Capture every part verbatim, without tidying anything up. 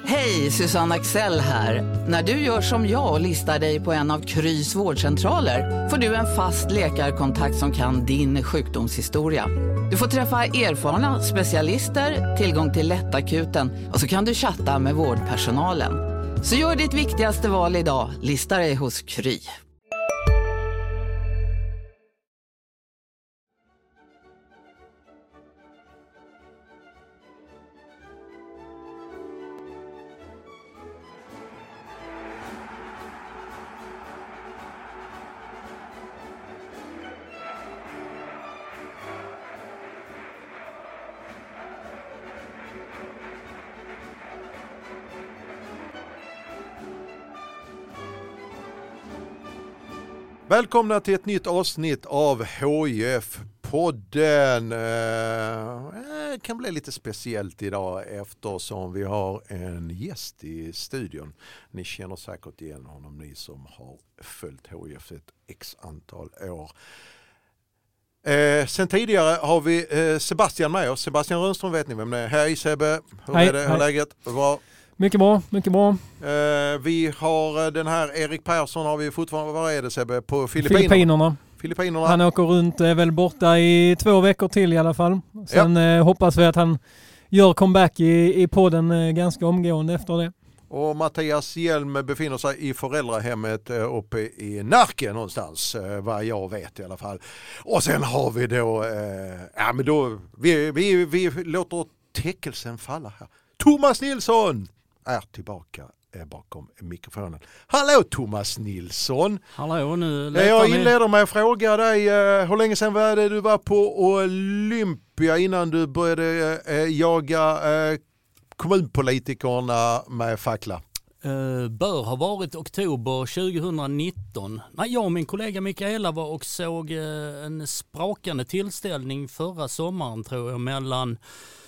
Hej, Susanne Axel här. När du gör som jag och listar dig på en av Krys vårdcentraler får du en fast läkarkontakt som kan din sjukdomshistoria. Du får träffa erfarna specialister, tillgång till lättakuten och så kan du chatta med vårdpersonalen. Så gör ditt viktigaste val idag, lista dig hos Kry. Välkomna till ett nytt avsnitt av H I F-podden. Det kan bli lite speciellt idag eftersom vi har en gäst i studion. Ni känner säkert igen honom, ni som har följt H I F ett x antal år. Eh, sen tidigare har vi eh, Sebastian med oss. Sebastian Rönnström vet ni vem det är. Hej Sebbe, hur hej, är det? Hur är läget? Bra. Mycket bra, mycket bra. Eh, vi har den här Erik Persson har vi fortfarande, vad är det Sebbe? På Filippinerna. Filippinerna. Filippinerna. Han åker runt, är väl borta i två veckor till i alla fall. Sen ja. eh, hoppas vi att han gör comeback i, i podden eh, ganska omgående efter det. Och Mattias Hjelm befinner sig i föräldrahemmet eh, uppe i Närke någonstans, eh, vad jag vet i alla fall. Och sen har vi då, eh, ja men då, vi, vi, vi låter täckelsen falla här. Thomas Nilsson är tillbaka bakom mikrofonen. Hallå Thomas Nilsson. Hallå, nu jag inleder med att fråga dig, hur länge sedan var det du var på Olympia innan du började jaga kommunpolitikerna med fackla? Uh, bör ha varit oktober tjugonitton. Nej, jag och min kollega Mikaela var och såg uh, en sprakande tillställning förra sommaren tror jag mellan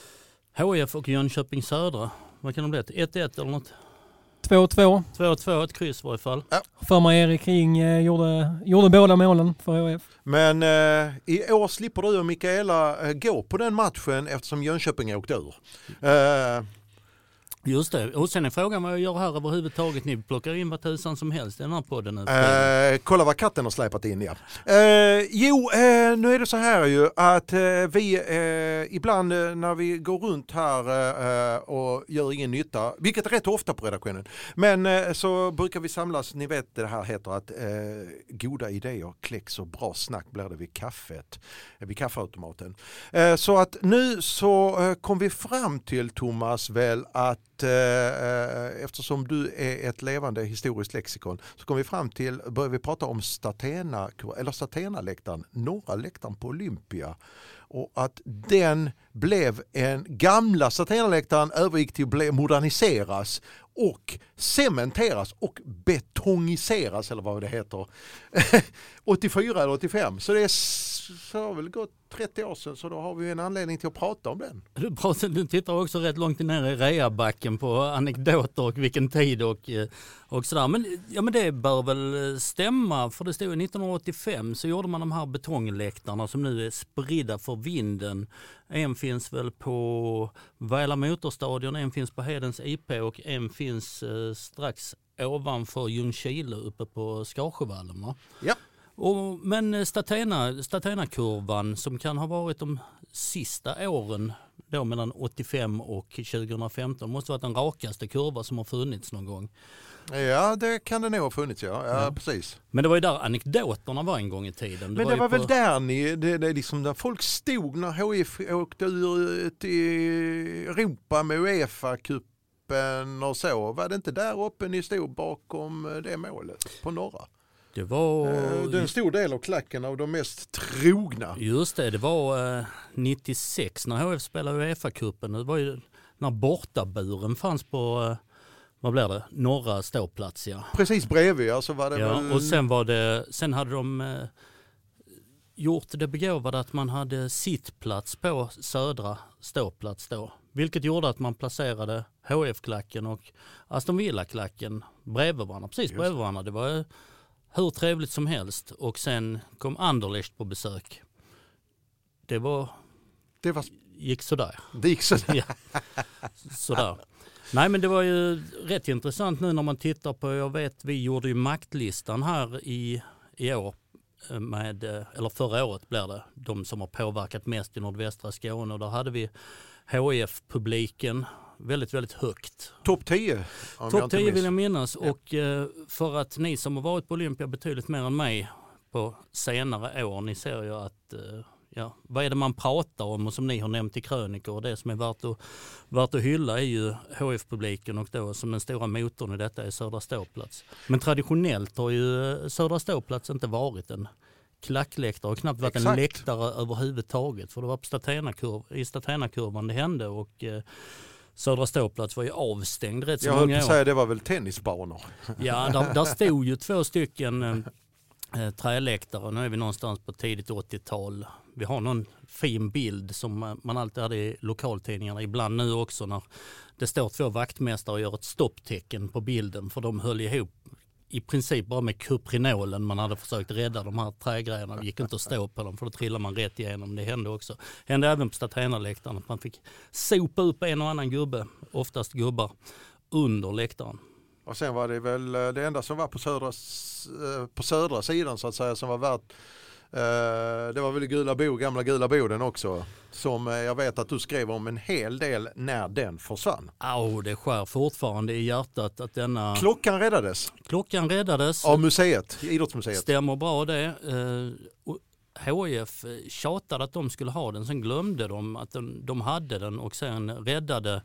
H I F och Jönköping Södra. Vad kan det bli? ett ett eller något? två två. två två, ett kryss i varje fall. Ja. För mig Erik Ring eh, gjorde, gjorde båda målen för H I F. Men eh, i år slipper du och Mikaela eh, gå på den matchen eftersom Jönköping åkte ur. Eh, Just det. Och sen är frågan vad jag gör här överhuvudtaget. Ni plockar in vad tusan som helst i den här podden. Eh, kolla vad katten har släpat in, ja. Eh, jo, eh, nu är det så här ju att eh, vi eh, ibland eh, när vi går runt här eh, och gör ingen nytta, vilket är rätt ofta på redaktionen, men eh, så brukar vi samlas, ni vet det här heter att eh, goda idéer kläcks och bra snack blir det vid kaffet, eh, vid kaffeautomaten. Eh, så att nu så eh, kom vi fram till Thomas väl att eftersom du är ett levande historiskt lexikon så kom vi fram till, började vi prata om Statena, eller Statena-läktaren, norra läktaren på Olympia, och att den blev en gamla Statena-läktaren övergick till att bli moderniseras och cementeras och betongiseras eller vad det heter åttiofyra eller åttiofem, så det är så har väl gått trettio år sedan, så då har vi en anledning till att prata om den. Du, pratar, du tittar också rätt långt ner i reabacken på anekdoter och vilken tid och, och sådär. Men, ja, men det bör väl stämma, för det stod nittonhundraåttiofem så gjorde man de här betongläktarna som nu är spridda för vinden. En finns väl på Väla Motorstadion, en finns på Hedens I P och en finns eh, strax ovanför Ljungskile uppe på Skarsjövallen. Va? Ja. Och, men Statena, Statena-kurvan som kan ha varit de sista åren då mellan åttiofem och tjugohundrafemton måste vara den rakaste kurva som har funnits någon gång. Ja, det kan det nog ha funnits, ja. Ja, ja. Precis. Men det var ju där anekdoterna var en gång i tiden. Det Men var det var på... väl där ni, det, det liksom där folk stod när H I F åkte ut i Europa med UEFA-cupen och så. Var det inte där uppe ni stod bakom det målet på norra? Det var... Det är en stor del av klacken av de mest trogna. Just det, det var eh, nittiosex när H F spelade UEFA-cupen. Det var ju när bortaburen fanns på, eh, vad blir det, norra ståplats. Ja. Precis bredvid, alltså var det ja, väl... Och sen var det, sen hade de eh, gjort det begåvade att man hade sittplats på södra ståplats då. Vilket gjorde att man placerade H F-klacken och Aston Villa-klacken bredvid varandra. Precis bredvid varandra. Det var hur trevligt som helst. Och sen kom Anderlecht på besök. Det var... Det var... gick sådär. Det gick sådär. Ja. Sådär. Nej, men det var ju rätt intressant nu när man tittar på, jag vet vi gjorde ju maktlistan här i, i år med, eller förra året blir det, de som har påverkat mest i nordvästra Skåne, och där hade vi H I F-publiken väldigt, väldigt högt. Topp tio. Topp tio vill jag minnas, ja. Och för att ni som har varit på Olympia betydligt mer än mig på senare år, ni ser ju att ja, vad är det man pratar om, och som ni har nämnt i krönikor, och det som är värt att, värt att hylla är ju H F-publiken, och då som den stora motorn i detta är Södra Ståplats. Men traditionellt har ju Södra Ståplats inte varit en klackläktare och knappt varit Exakt. en läktare överhuvudtaget, för det var på Statenakurv, i Statenakurvan det hände, och eh, Södra Ståplats var ju avstängd rätt så jag många år. Jag höll på att säga det var väl tennisbanor. Ja, där, där stod ju två stycken eh, träläktare. Nu är vi någonstans på tidigt åttiotal. Vi har någon fin bild som man alltid hade i lokaltidningarna, ibland nu också, när det står två vaktmästare och gör ett stopptecken på bilden, för de höll ihop i princip bara med kuprinolen. Man hade försökt rädda de här trägrejerna. Det gick inte att stå på dem, för då trillar man rätt igenom. Det hände också. Det hände även på Statenaläktaren att man fick sopa upp en och annan gubbe, oftast gubbar, under läktaren. Och sen var det väl det enda som var på södra, på södra sidan så att säga, som var värt, det var väl Gula Bo, gamla Gula Boden också, som jag vet att du skrev om en hel del när den försvann. Ja, det skär fortfarande i hjärtat att denna... Klockan räddades. Klockan räddades. Av museet, idrottsmuseet. Stämmer bra det. H I F tjatade att de skulle ha den, sen glömde de att de, de hade den, och sen räddade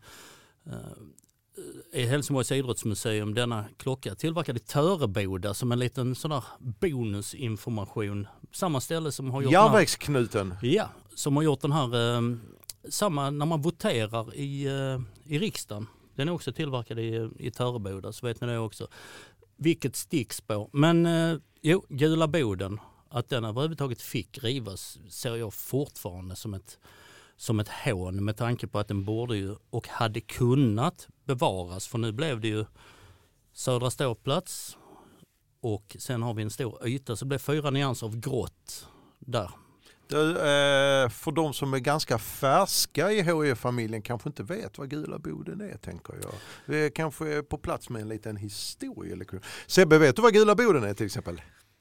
i Helsingborgs idrottsmuseum denna klocka, tillverkad i Töreboda som en liten sån där bonusinformation. Samma ställe som har gjort järnvägsknuten. Här, ja, som har gjort den här, eh, samma när man voterar i, eh, i riksdagen. Den är också tillverkad i, i Töreboda, så vet ni det också. Vilket stickspår. Men eh, jo, Gula Boden, att den överhuvudtaget fick rivas, ser jag fortfarande som ett som ett hån, med tanke på att den borde ju och hade kunnat bevaras, för nu blev det ju Södra Ståplats och sen har vi en stor yta, så det blev fyra nyanser av grått där. Det, eh, för de som är ganska färska i H I F-familjen kanske inte vet vad Gula Boden är, tänker jag. Vi är kanske på plats med en liten historia. Sebbe, vet du vad Gula Boden är till exempel?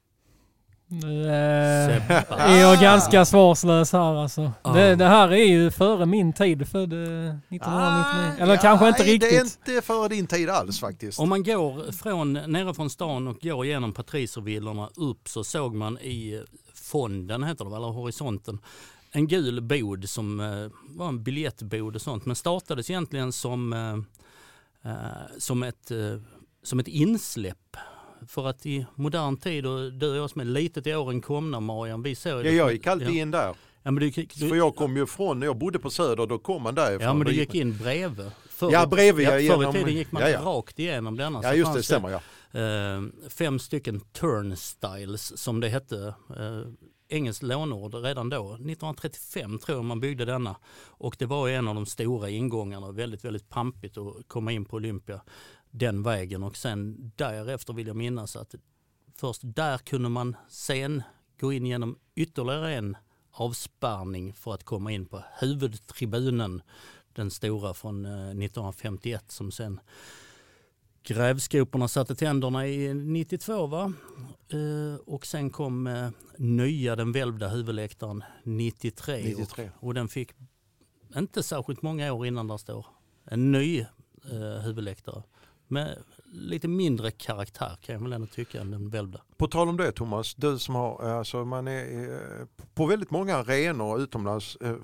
Eh, är jag ganska svarslös här alltså. Ah. Det, det här är ju före min tid, född nittonhundranittionio. Ah, Eller ja, kanske inte riktigt. Det är inte före din tid alls faktiskt. Om man går från, nere från stan och går igenom patricervillorna upp, så såg man i fonden, heter det, eller horisonten, en gul bod som eh, var en biljettbod och sånt, men startades egentligen som, eh, som, ett, eh, som ett insläpp. För att i modern tid, och du och jag som är litet i åren komna, Marian, vi såg... Ja, jag gick alltid ja. in där. Ja, men du, du, för jag kom ju från, när jag bodde på Söder, då kom man därifrån. Ja, men du gick in bredvid. För, ja, bredvid. Ja, ja, förr i tiden gick man ja, ja. rakt igenom denna. Ja, just det, stämmer, ja. Eh, fem stycken turnstiles, som det hette. Eh, engelskt lånord redan då. nittonhundratrettiofem tror jag man byggde denna. Och det var en av de stora ingångarna. Väldigt, väldigt pampigt att komma in på Olympia den vägen, och sen därefter vill jag minnas att först där kunde man sen gå in genom ytterligare en avspärrning för att komma in på huvudtribunen, den stora från nittonhundrafemtioett, som sen grävskoporna satte tänderna i nittiotvå, va? Och sen kom nya, den välvda huvudläktaren nittiotre, nittiotre. Och, och den fick inte särskilt många år innan där står en ny eh, huvudläktare med lite mindre karaktär, kan jag väl ändå tycka, än den välvda. På tal om det, Thomas, du som har, alltså man är på väldigt många arenor utomlands, eh,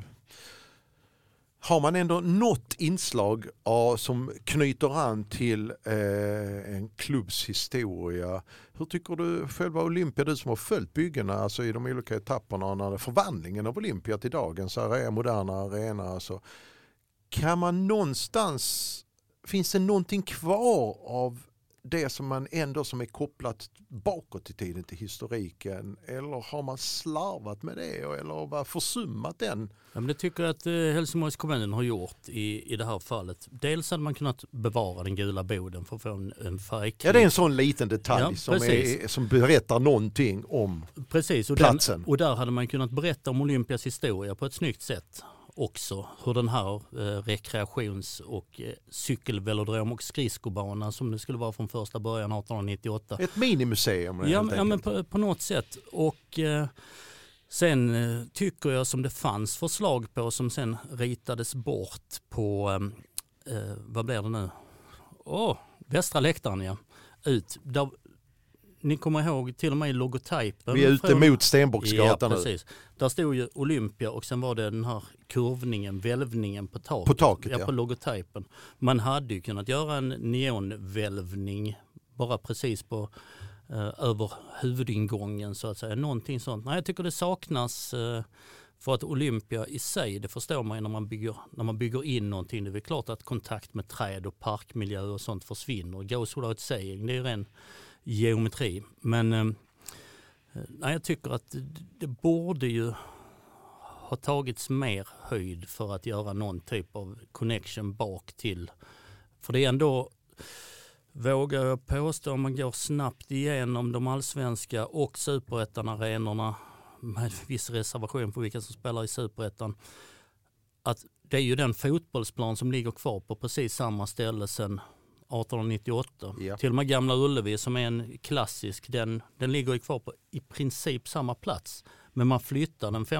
har man ändå något inslag av, som knyter an till eh, en klubbs historia. Hur tycker du själva Olympia, du som har följt byggena alltså i de olika etapperna, när det förvandlingen av Olympia till dagens arena, moderna arena, alltså, kan man någonstans, finns det någonting kvar av det som man ändå som är kopplat bakåt i tiden till historiken, eller har man slarvat med det eller var försummat den? Ja, men det tycker jag att eh, Helsingborgs kommun har gjort i, i det här fallet. Dels hade man kunnat bevara den gula boden för att få en, en färgknipp. Ja, det är en sån liten detalj ja, som, är, som berättar någonting om precis, och platsen. Den, och där hade man kunnat berätta om Olympias historia på ett snyggt sätt. också hur den här eh, rekreations- och eh, cykelvelodrom och skridskobana som det skulle vara från första början arton nittioåtta. Ett minimuseum. Ja, ja men på, på något sätt. Och eh, sen eh, tycker jag som det fanns förslag på som sen ritades bort på, eh, vad blir det nu? Åh, oh, västra läktaren ja. Ut. Där, ni kommer ihåg till och med logotypen. Vi är ute från, mot Stenbocksgatan ja, nu. precis. Där stod ju Olympia och sen var det den här kurvningen, välvningen på taket. På taket, ja. ja. På logotypen. Man hade ju kunnat göra en neonvälvning bara precis på eh, över huvudingången så att säga. Någonting sånt. Nej, jag tycker det saknas eh, för att Olympia i sig, det förstår man ju när man bygger, när man bygger in någonting. Det är väl klart att kontakt med träd och parkmiljö och sånt försvinner. Goes without saying, det är ju ren geometri. Men eh, nej, jag tycker att det, det borde ju ha tagits mer höjd för att göra någon typ av connection bak till. För det är ändå, vågar jag påstå, om man går snabbt igenom de allsvenska och superettan-arenorna med viss reservation på vilka som spelar i superettan, att det är ju den fotbollsplan som ligger kvar på precis samma ställe sedan arton nittioåtta. Ja. Till och med Gamla Ullevi som är en klassisk, den, den ligger ju kvar på i princip samma plats. Men man flyttar den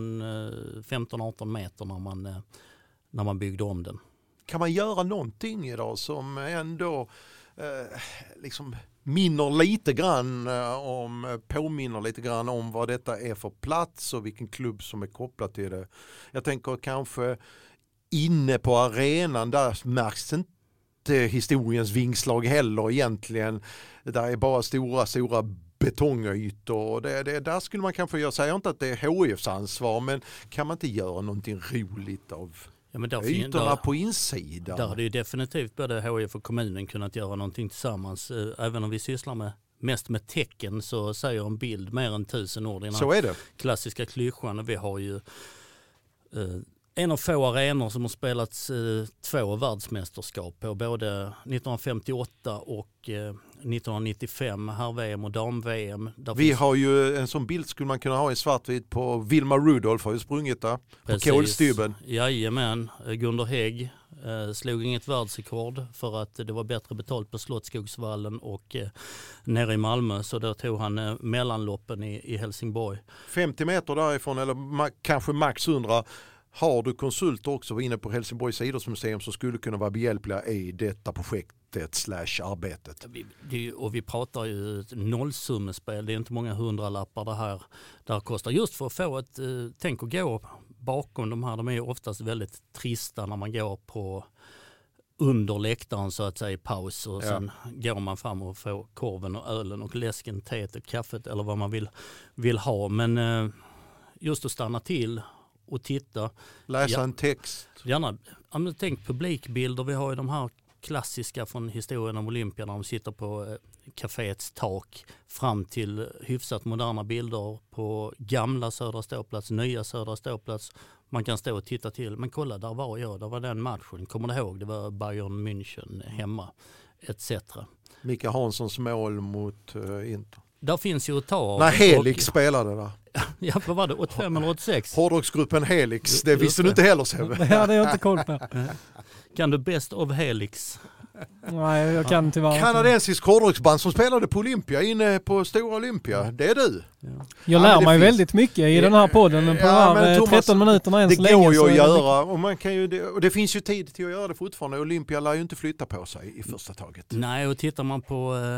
femton arton meter när man, när man byggde om den. Kan man göra någonting idag som ändå eh, liksom minner lite grann om, påminner lite grann om vad detta är för plats och vilken klubb som är kopplad till det? Jag tänker kanske inne på arenan, där märks inte historiens vingslag heller egentligen. Det där är bara stora, stora betongytor. Det, det, där skulle man kanske göra, säger inte att det är H Ifs ansvar, men kan man inte göra någonting roligt av ja, men där ytorna där, på insidan? Där hade ju definitivt både H I F och kommunen kunnat göra någonting tillsammans. Även om vi sysslar med mest med tecken så säger en bild mer än tusen ord. Så är det. Klassiska klyschan. Vi har ju eh, en av få arenor som har spelats eh, två världsmästerskap på, både nittonhundrafemtioåtta och eh, nittonhundranittiofem, här-V M och dam-V M. Där Vi finns... har ju en sån bild skulle man kunna ha i svartvit på Vilma Rudolph har ju sprungit där. Precis. På kolstybben. Jajamän, Gunder Hägg eh, slog inget världsrekord för att det var bättre betalt på Slottsskogsvallen och eh, nere i Malmö, så då tog han eh, mellanloppen i, i Helsingborg. femtio meter därifrån eller ma- kanske max hundra. Har du konsulter också inne på Helsingborgs idrottsmuseum som skulle kunna vara behjälpliga i detta projektet slash arbetet? Vi, det, och vi pratar ju ett nollsummespel, det är inte många hundralappar det här där kostar. Just för att få ett, eh, tänk att gå bakom de här, de är ju oftast väldigt trista när man går på under läktaren så att säga i paus och ja. Sen går man fram och får korven och ölen och läsken, teet och kaffet eller vad man vill, vill ha. Men eh, just att stanna till och titta. Läsa ja, en text. Gärna. Tänk publikbilder. Vi har ju de här klassiska från historien om Olympia när de sitter på eh, kaféets tak fram till hyfsat moderna bilder på gamla Södra Ståplats, nya Södra Ståplats. Man kan stå och titta till. Men kolla, där var jag. Där var den matchen. Kommer du ihåg? Det var Bayern München hemma et cetera. Micke Hanssons mål mot uh, Inter. Där finns ju att ta av. När Helix och, spelade där. Ja, vad var det? åttiofem eller åttiosex? Hårdrocksgruppen Helix, det visste det. Du inte heller, Sebbe. Ja, det har jag inte koll på. Kan du bäst av Helix? Nej, jag kan tyvärr. Kanadensisk hårdrocksband som spelade på Olympia, inne på Stora Olympia. Det är du. Ja. Jag lär ja, mig finns... väldigt mycket i den här podden på ja, de här Thomas, tretton minuterna än så länge. Det går ju att göra och, man kan ju, det, och det finns ju tid till att göra det fortfarande. Olympia lär ju inte flytta på sig i första taget. Nej, och tittar man på uh,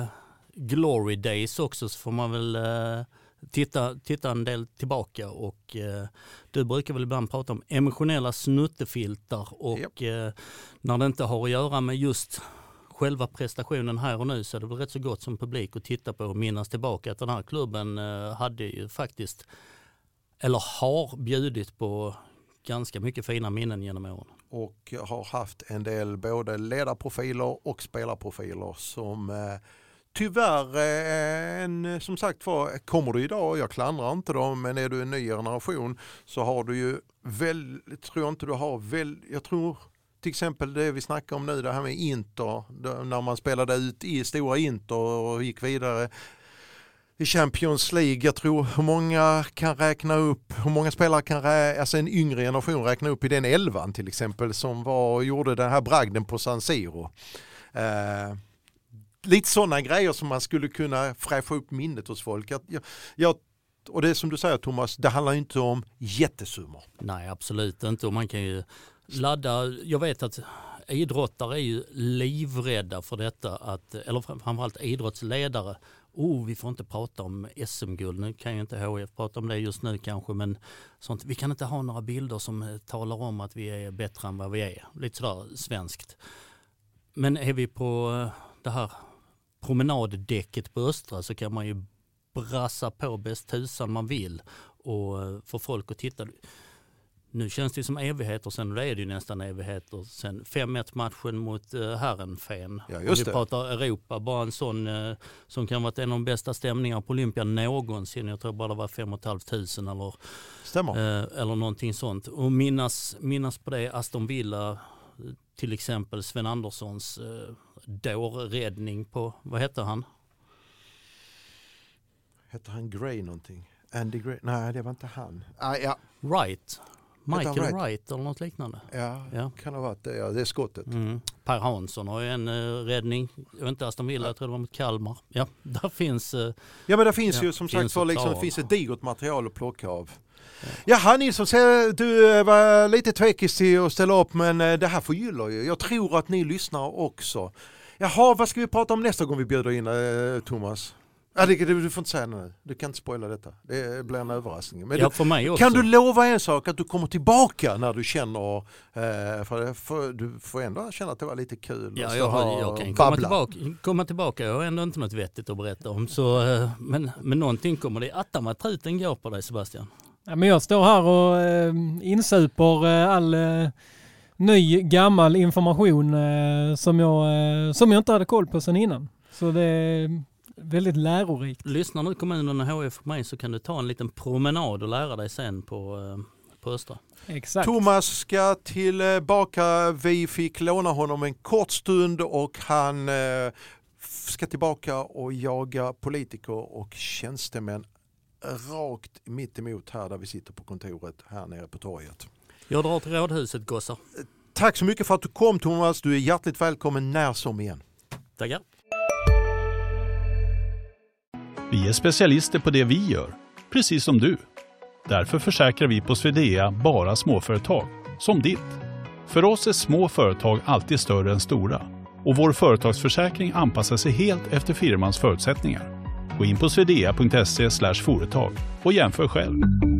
Glory Days också så får man väl uh, titta, titta en del tillbaka och uh, du brukar väl ibland prata om emotionella snuttefiltar och yep. uh, när det inte har att göra med just själva prestationen här och nu så är det väl rätt så gott som publik att titta på och minnas tillbaka att den här klubben uh, hade ju faktiskt eller har bjudit på ganska mycket fina minnen genom åren. Och har haft en del både ledarprofiler och spelarprofiler som eh, tyvärr, eh, en, som sagt var, kommer du idag, jag klandrar inte dem, men är du en ny generation så har du ju väl, tror jag inte du har väl, jag tror till exempel det vi snackar om nu, det här med Inter, när man spelade ut i stora Inter och gick vidare. i Champions League. Jag tror hur många kan räkna upp, hur många spelare kan rä- alltså en yngre generation räkna upp i den elvan till exempel som var gjorde den här bragden på San Siro. Eh, lite sådana grejer som man skulle kunna fräscha upp minnet hos folk. Jag, jag, jag, och det är som du säger Thomas, det handlar inte om jättesummor. Nej, absolut inte. Och man kan ju ladda, jag vet att idrottare är ju livrädda för detta, att, eller framförallt idrottsledare. Oh, vi får inte prata om S M-guld. Nu kan ju inte H F prata om det just nu kanske, men sånt. Vi kan inte ha några bilder som talar om att vi är bättre än vad vi är. Lite sådär svenskt. Men är vi på det här promenaddäcket på Östra så kan man ju brassa på bäst tusan man vill och få folk att titta. Nu känns det som evigheter sen, och det är det ju nästan evigheter sen fem ett matchen mot uh, Herrenfen. Ja, Om vi det. pratar Europa, bara en sån uh, som kan vara en av de bästa stämningar på Olympia någonsin. Jag tror bara det var fem och ett halvt tusen eller, Stämmer. uh, eller någonting sånt. Och minnas, minnas på det Aston Villa, till exempel Sven Anderssons uh, dårräddning på, vad heter han? Heter han Gray någonting? Andy Gray? Nej, det var inte han. Ah, ja. Wright. Michael Wright. Wright eller något liknande. Ja, Ja. kan ha varit det. Ja, det är skottet. Mm. Per Hansson har ju en uh, räddning. Jag vet inte Aston Villa, jag tror det var mot Kalmar. Ja, där finns... Uh, Ja, men det finns ja, ju som finns sagt för, liksom, klara. det finns ett digert material att plocka av. Ja. Jaha Nilsson, du var lite tvekis till att ställa upp, men det här förgyller ju. Jag tror att ni lyssnar också. Jaha, vad ska vi prata om nästa gång vi bjuder in uh, Thomas? Ja, det, du får inte säga nu. Du kan inte spoila detta. Det blir en överraskning. Men ja, du, för mig också. kan du lova en sak, att du kommer tillbaka när du känner, eh, för, för du får ändå känna att det var lite kul. Ja, jag, har, jag kan komma tillbaka, komma tillbaka. Jag har ändå inte något vettigt att berätta om. Så, eh, men, men någonting kommer det. Attamattruten går på dig, Sebastian. Ja, men jag står här och eh, insuper eh, all eh, ny gammal information eh, som, jag, eh, som jag inte hade koll på sedan innan. Så det är väldigt lärorikt. Lyssnar nu kommunen och H F på mig så kan du ta en liten promenad och lära dig sen på, på Östra. Exakt. Thomas ska tillbaka. Vi fick låna honom en kort stund och han eh, ska tillbaka och jaga politiker och tjänstemän rakt mitt emot här där vi sitter på kontoret här nere på torget. Jag drar till rådhuset, gossar. Tack så mycket för att du kom Thomas. Du är hjärtligt välkommen när som igen. Tackar. Vi är specialister på det vi gör, precis som du. Därför försäkrar vi på Swedea bara småföretag, som ditt. För oss är små företag alltid större än stora. Och vår företagsförsäkring anpassar sig helt efter firmans förutsättningar. Gå in på swedea punkt se slash företag och jämför själv.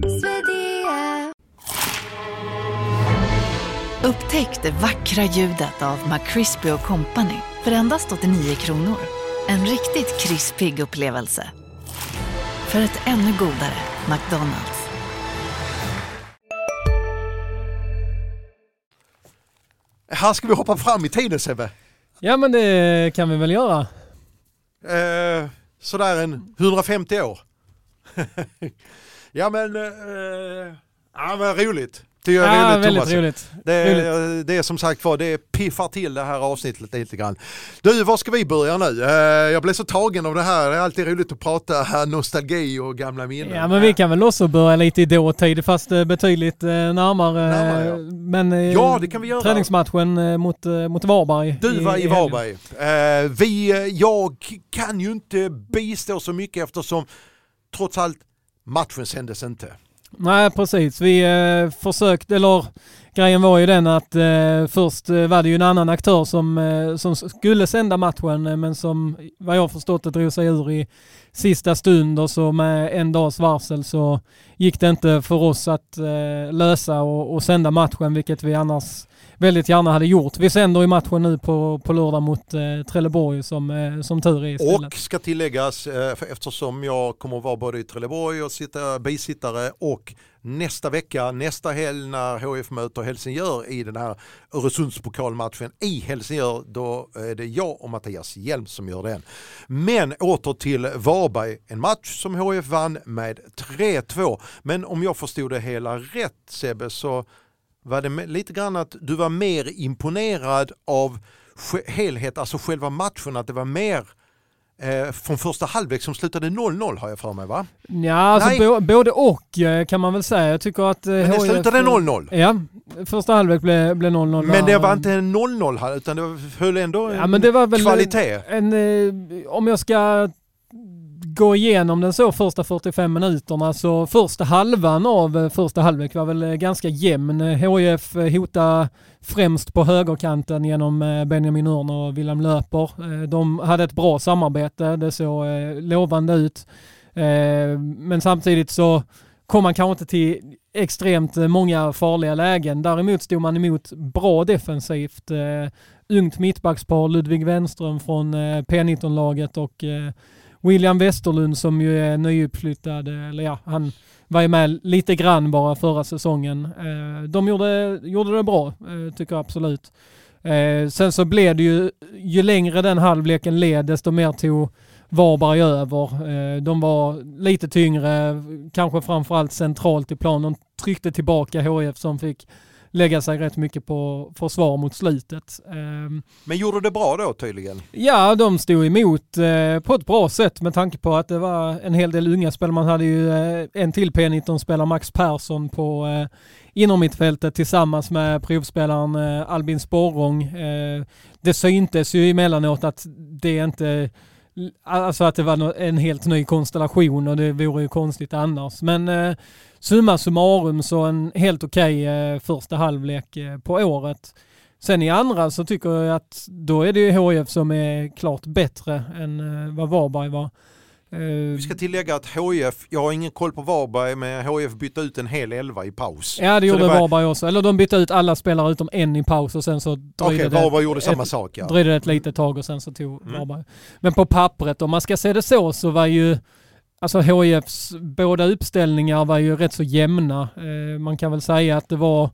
Upptäck det vackra ljudet av McCrispy och Company för endast åttionio kronor. En riktigt krispig upplevelse. För ett ännu godare McDonald's. Här ska vi hoppa fram i tiden, Sebbe. Ja, men det kan vi väl göra. Eh, sådär en hundrafemtio år. ja, men, eh, ja, men roligt. Det är ja, roligt, väldigt Thomas. roligt. Det, roligt. det är som sagt var, det piffar till det här avsnittet lite grann. Du, var ska vi börja nu? Jag blev så tagen av det här. Det är alltid roligt att prata nostalgi och gamla minnen. Ja, men vi kan väl också börja lite i dåtid, fast betydligt närmare. närmare ja. Men ja, det kan vi göra. Träningsmatchen mot, mot Varberg. Du var i, i Varberg. Eh, vi, jag kan ju inte bistå så mycket eftersom trots allt matchen sändes inte. Nej, precis. Vi eh, försökte, eller grejen var ju den att eh, först eh, var det ju en annan aktör som, eh, som skulle sända matchen, eh, men som vad jag förstått det drog sig ur i sista stund, och så med en dags varsel så gick det inte för oss att eh, lösa och, och sända matchen, vilket vi annars väldigt gärna hade gjort. Vi sänder i matchen nu på, på lördag mot eh, Trelleborg som, eh, som tur är istället. Och ska tilläggas, eh, för eftersom jag kommer att vara både i Trelleborg och sitta bisittare, och nästa vecka, nästa helg när H F möter Helsingör i den här Öresundspokalmatchen i Helsingör, då är det jag och Mattias Hjelm som gör den. Men åter till Varberg, en match som H F vann med tre två. Men om jag förstod det hela rätt, Sebbe, så var det lite grann att du var mer imponerad av helhet, alltså själva matchen, att det var mer eh, från första halvlek som slutade noll noll har jag för mig, va? Ja, alltså bo, både och eh, kan man väl säga. Jag tycker att... Eh, Men det slutade noll noll. Ja, första halvlek blev, blev noll noll. Men det var inte en noll noll här, utan det höll ändå en ja, men det var väl kvalitet. En, en, om jag ska gå igenom den så första fyrtiofem minuterna, så första halvan av första halvlek var väl ganska jämn. H I F hotade främst på högerkanten genom Benjamin Örn och Wilhelm Löper. De hade ett bra samarbete, det såg lovande ut. Men samtidigt så kom man kanske inte till extremt många farliga lägen. Däremot stod man emot bra defensivt. Ungt mittbackspar, Ludvig Wenström från P nitton-laget och William Westerlund som ju är nyuppflyttad, eller ja, han var ju med lite grann bara förra säsongen. De gjorde, gjorde det bra, tycker jag absolut. Sen så blev det ju, ju längre den halvleken led, desto mer tog Varberg över. De var lite tyngre, kanske framförallt centralt i planen. De tryckte tillbaka H I F som fick lägga sig rätt mycket på försvar mot slutet. Men gjorde det bra då tydligen? Ja, de stod emot eh, på ett bra sätt med tanke på att det var en hel del unga spelare. Man hade ju eh, en till P nitton-spelare, Max Persson, på eh, inommittfältet tillsammans med provspelaren eh, Albin Sporrong. Eh, det syntes ju emellanåt att det inte... Alltså att det var en helt ny konstellation och det vore ju konstigt annars. Men eh, summa summarum så en helt okej eh, första halvlek eh, på året. Sen i andra så tycker jag att då är det ju H I F som är klart bättre än eh, vad Varberg var. Vi ska tillägga att H I F, jag har ingen koll på Varberg, men H I F bytte ut en hel elva i paus. Ja, det så gjorde det var... Varberg också. Eller de bytte ut alla spelare utom en i paus och sen så dröjde okay, det... Varberg gjorde ett, samma sak, ja. Dröjde det ett litet tag och sen så tog mm. Varberg. Men på pappret, om man ska se det så, så var ju alltså H I Fs båda uppställningar var ju rätt så jämna. Eh, man kan väl säga att det var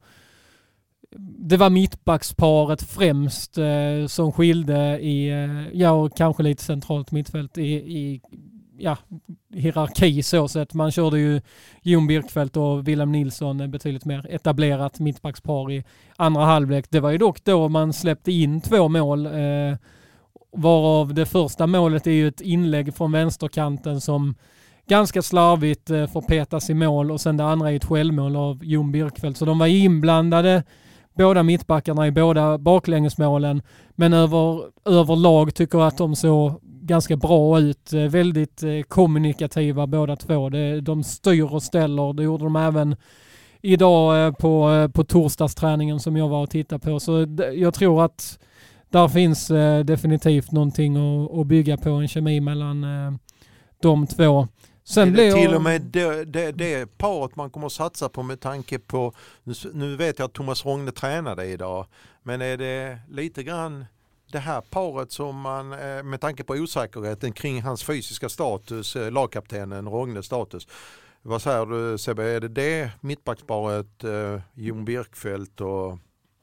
det var mittbacksparet främst eh, som skilde i, eh, ja och kanske lite centralt mittfält i, i ja, hierarki så sett. Man körde ju Jon Birkfeldt och Wilhelm Nilsson, betydligt mer etablerat mittbackspar i andra halvlek. Det var ju dock då man släppte in två mål, eh, varav det första målet är ju ett inlägg från vänsterkanten som ganska slarvigt eh, får petas i mål, och sen det andra är ett självmål av Jon Birkfeldt. Så de var inblandade, båda mittbackarna, i båda baklängesmålen, men över, överlag tycker jag att de såg ganska bra ut. Väldigt eh, kommunikativa båda två. Det, de styr och ställer. Det gjorde de även idag eh, på, eh, på torsdagsträningen som jag var och tittade på. Så d- jag tror att där finns eh, definitivt någonting att, att bygga på, en kemi mellan eh, de två. Sen är det blir till jag... och med det, det, det paret man kommer att satsa på med tanke på, nu, nu vet jag att Thomas Rogne tränade idag, men är det lite grann det här paret som man, med tanke på osäkerheten kring hans fysiska status, lagkaptenen Rognes status, vad säger du Sebbe, är det det mittbacksparet eh, Jon Birkfeldt och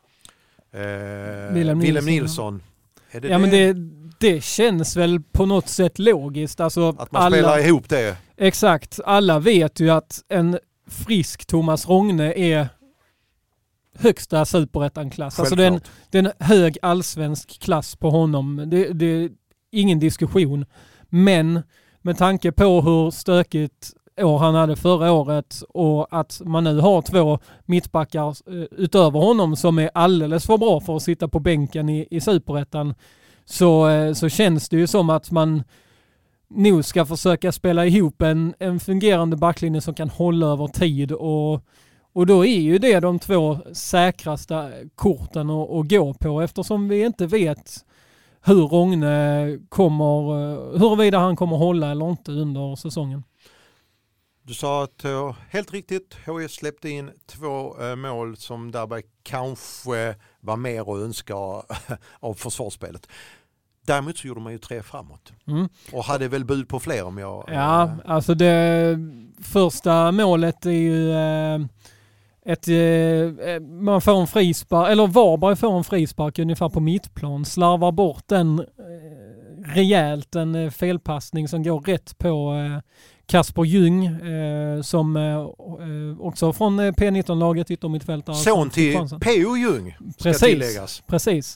eh, Wilhelm Nilsson, Nilsson. Är det ja, det? Men det, det känns väl på något sätt logiskt. Alltså, att man alla, spelar ihop det. Exakt. Alla vet ju att en frisk Thomas Rogne är högsta superettan-klass. Alltså det är, en, det är en hög allsvensk klass på honom. Det, det är ingen diskussion. Men med tanke på hur stökigt år han hade förra året och att man nu har två mittbackar utöver honom som är alldeles för bra för att sitta på bänken i, i superettan, så, så känns det ju som att man nog ska försöka spela ihop en, en fungerande backlinje som kan hålla över tid, och, och då är ju det de två säkraste korten att, att gå på, eftersom vi inte vet hur Rogne kommer, huruvida han kommer hålla eller inte under säsongen. Du sa att uh, helt riktigt, H I F släppte in två uh, mål som därmed kanske var mer att önska av försvarsspelet. Däremot så gjorde man ju tre framåt. Mm. Och hade väl bud på fler om jag... Ja, äh... alltså det första målet är ju äh, ett... Äh, man får en frispark, eller Varberg får en frispark ungefär på mittplan. Slarvar bort den äh, rejält, en äh, felpassning som går rätt på... Äh, Kasper Ljung eh, som eh, också från P nitton-laget yttermittfältare. Son till P O Ljung ska precis, tilläggas. Precis.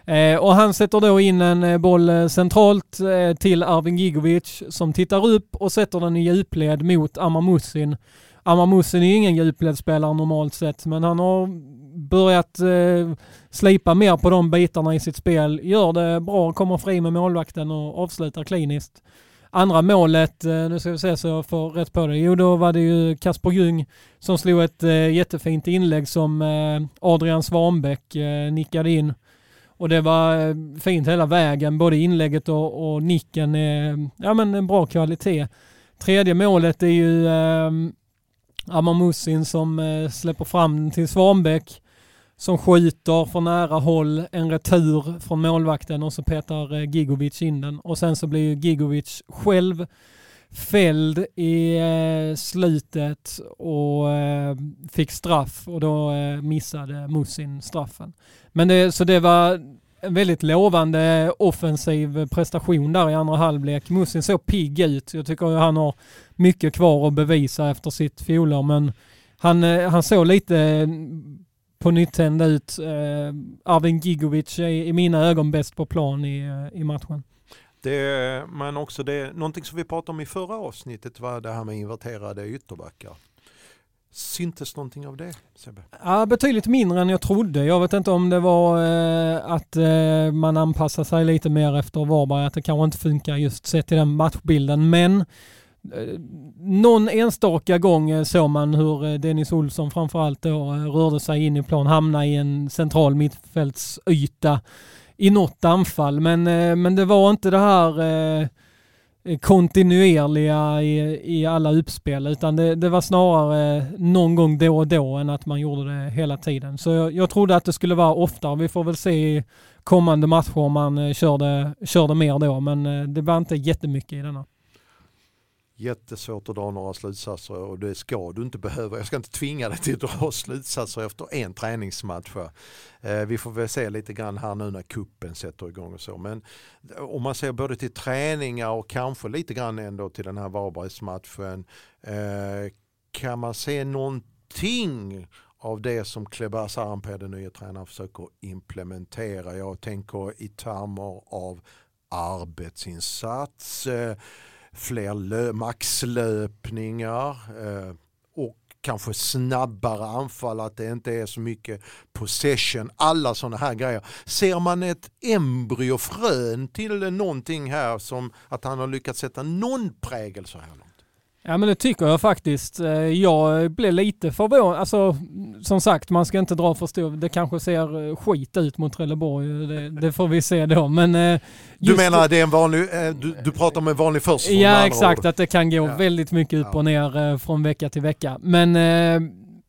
Eh, och han sätter då in en eh, boll eh, centralt eh, till Arvin Gigovic som tittar upp och sätter den i djupled mot Amar Musin. Amar Musin är ju ingen djupledsspelare normalt sett, men han har börjat eh, slipa mer på de bitarna i sitt spel. Gör det bra, kommer fri med målvakten och avslutar kliniskt. Andra målet, eh, nu ska vi se så jag får rätt på det. Jo, då var det ju Kasper Ljung som slog ett eh, jättefint inlägg som eh, Adrian Svanbäck eh, nickade in. Och det var eh, fint hela vägen, både inlägget och, och nicken. Eh, ja, men en bra kvalitet. Tredje målet är ju eh, Amar Musin som eh, släpper fram till Svanbäck som skjuter från nära håll, en retur från målvakten och så petar eh, Gigovic in den. Och sen så blir ju Gigovic själv fälld i eh, slutet och eh, fick straff och då eh, missade Musin straffen. Men det, så det var en väldigt lovande offensiv prestation där i andra halvlek. Musin såg pigg ut. Jag tycker att han har mycket kvar att bevisa efter sitt fjolår, men han, han såg lite på nyttänd ut. Arvin Gigovic är i mina ögon bäst på plan i, i matchen. Det, men också det, någonting som vi pratade om i förra avsnittet var det här med inverterade ytterbackar. Syntes någonting av det, Sebbe? Ja, betydligt mindre än jag trodde. Jag vet inte om det var eh, att eh, man anpassar sig lite mer efter Varberg, att det kanske inte funkar just sett till den matchbilden. Men eh, någon enstaka gång eh, såg man hur eh, Dennis Olsson framförallt då eh, rörde sig in i plan, hamnade i en central mittfältsyta i något anfall. Men, eh, men det var inte det här eh, kontinuerliga i, i alla uppspel, utan det, det var snarare någon gång då och då än att man gjorde det hela tiden. Så jag, jag trodde att det skulle vara oftare. Vi får väl se i kommande matcher om man körde, körde mer då, men det var inte jättemycket i denna. Jättesvårt att dra några slutsatser och det ska du inte behöva. Jag ska inte tvinga dig till att dra slutsatser efter en träningsmatch. Eh, vi får väl se lite grann här nu när kuppen sätter igång och så. Men om man ser både till träningar och kanske lite grann ändå till den här Varbergsmatchen, eh, kan man se någonting av det som Kleber Sarampe, den nya tränaren, försöker implementera? Jag tänker i termer av arbetsinsats, eh, fler lö- maxlöpningar eh, och kanske snabbare anfall, att det inte är så mycket possession, alla sådana här grejer. Ser man ett embryofrön till någonting här, som att han har lyckats sätta någon prägel så här långt? Ja, men det tycker jag faktiskt. Jag blev lite förvånad. Alltså, som sagt, man ska inte dra för stor. Det kanske ser skit ut mot Trelleborg. Det, det får vi se då. Men, du menar att det är en vanlig, du, du pratar om en vanlig först? Ja, exakt. Ord. Att det kan gå ja. väldigt mycket upp ja. och ner från vecka till vecka. Men eh,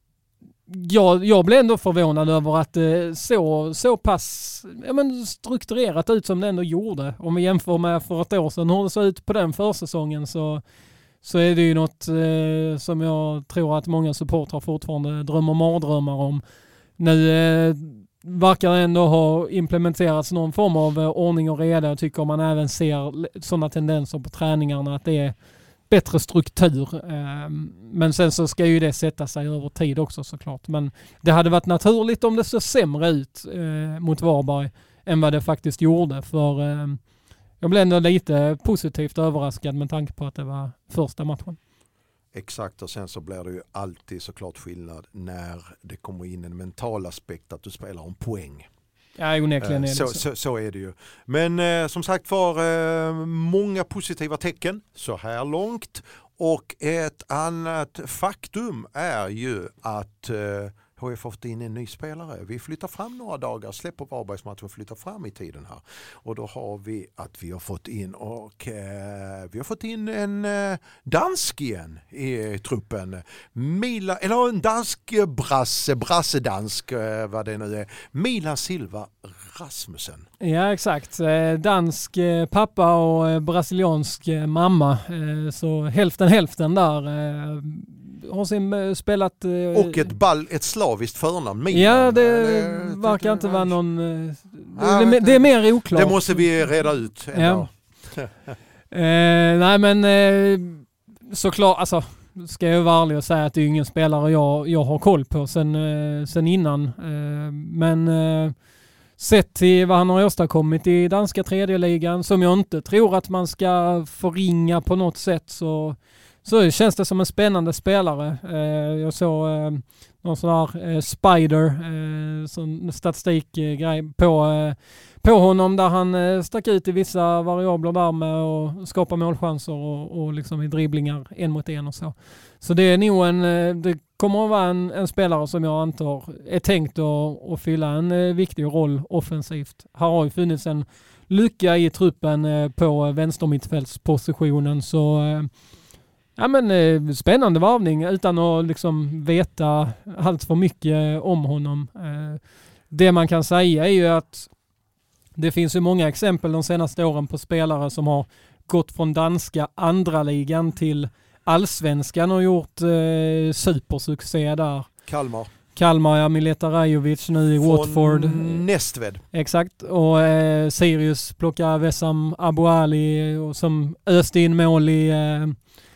jag, jag blev ändå förvånad över att det så, så pass ja, men strukturerat ut som det ändå gjorde. Om vi jämför med för ett år sedan hur det såg ut på den försäsongen, så så är det ju något eh, som jag tror att många supportrar fortfarande drömmer mardrömmar om. Nu eh, verkar ändå ha implementerats någon form av eh, ordning och reda. Jag tycker man även ser sådana tendenser på träningarna, att det är bättre struktur. Eh, men sen så ska ju det sätta sig över tid också såklart. Men det hade varit naturligt om det såg sämre ut eh, mot Varberg än vad det faktiskt gjorde, för eh, jag blev ändå lite positivt överraskad med tanke på att det var första matchen. Exakt, och sen så blir det ju alltid såklart skillnad när det kommer in en mental aspekt, att du spelar om poäng. Ja, onekligen är det så. Så, så, så är det ju. Men eh, som sagt var, eh, många positiva tecken så här långt. Och ett annat faktum är ju att eh, H F har fått in en ny spelare. Vi flyttar fram några dagar, släpper Varbergsmatchen och flyttar fram i tiden här. Och då har vi att vi har fått in och eh, vi har fått in en eh, dansk igen i truppen. Mila, eller en dansk brasse, brassedansk eh, vad det nu är. Milan Silva Rasmussen. Ja, exakt. Dansk pappa och brasiliansk mamma. Så hälften hälften där. Har sin spelat... Och ett, ball, ett slaviskt förnamn. Milan. Ja, det, det verkar det, inte vara någon... Det, det, det är mer oklart. Det måste vi reda ut. Ja. eh, nej, men eh, såklart, alltså, ska jag vara ärlig och säga att det är ingen spelare jag, jag har koll på sen, eh, sen innan. Eh, men... Eh, sett till vad han har åstadkommit i danska tredje ligan, som jag inte tror att man ska förringa på något sätt, så, så känns det som en spännande spelare. Eh, jag såg eh, någon sån här eh, spider, eh, sån statistikgrej på, eh, på honom där han eh, stack ut i vissa variabler där med att skapa målchanser och, och liksom i dribblingar en mot en och så. Så det är nog en, det kommer att vara en, en spelare som jag antar är tänkt att, att fylla en eh, viktig roll offensivt. Här har ju funnits en lucka i truppen eh, på vänstermittfältspositionen, så eh, ja, men, eh, spännande varvning utan att liksom veta allt för mycket om honom. Eh, det man kan säga är ju att det finns ju många exempel de senaste åren på spelare som har gått från danska andra ligan till allsvenskan och gjort eh, supersuccé där. Kalmar. Kalmar, ja, Mileta Rajovic nu i Från Watford. Nästved. Exakt. Och eh, Sirius plockar Wessam Abu Ali och som öste in mål i, eh,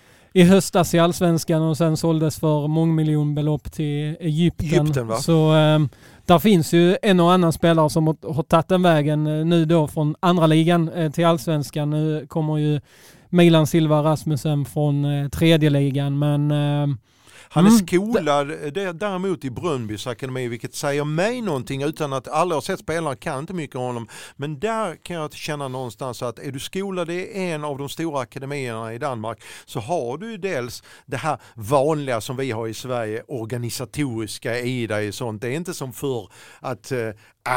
i höstas i allsvenskan och sen såldes för mångmiljonbelopp till Egypten. Egypten, va? Så eh, där finns ju en och annan spelare som har, har tagit den vägen eh, nu då från andra ligan eh, till allsvenskan. Nu kommer ju Milan Silva Rasmussen från eh, tredje ligan, men eh, han är mm, skolad d- däremot i Brönnbys akademi, vilket säger mig någonting utan att alla har sett spelare, kan inte mycket om honom. Men där kan jag känna någonstans att är du skolad i en av de stora akademierna i Danmark, så har du ju dels det här vanliga som vi har i Sverige, organisatoriska i dig. Sånt. Det är inte som förr att äh,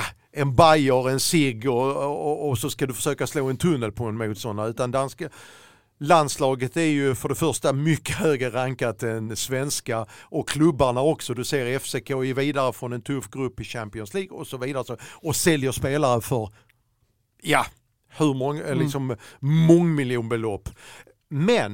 en bajer, en cigg och, och, och så ska du försöka slå en tunnel på en motståndare, utan danska landslaget är ju för det första mycket högre rankat än svenska, och klubbarna också. Du ser F C K är vidare från en tuff grupp i Champions League och så vidare, och säljer spelare för ja, hur många, mm. liksom mångmiljonbelopp. Men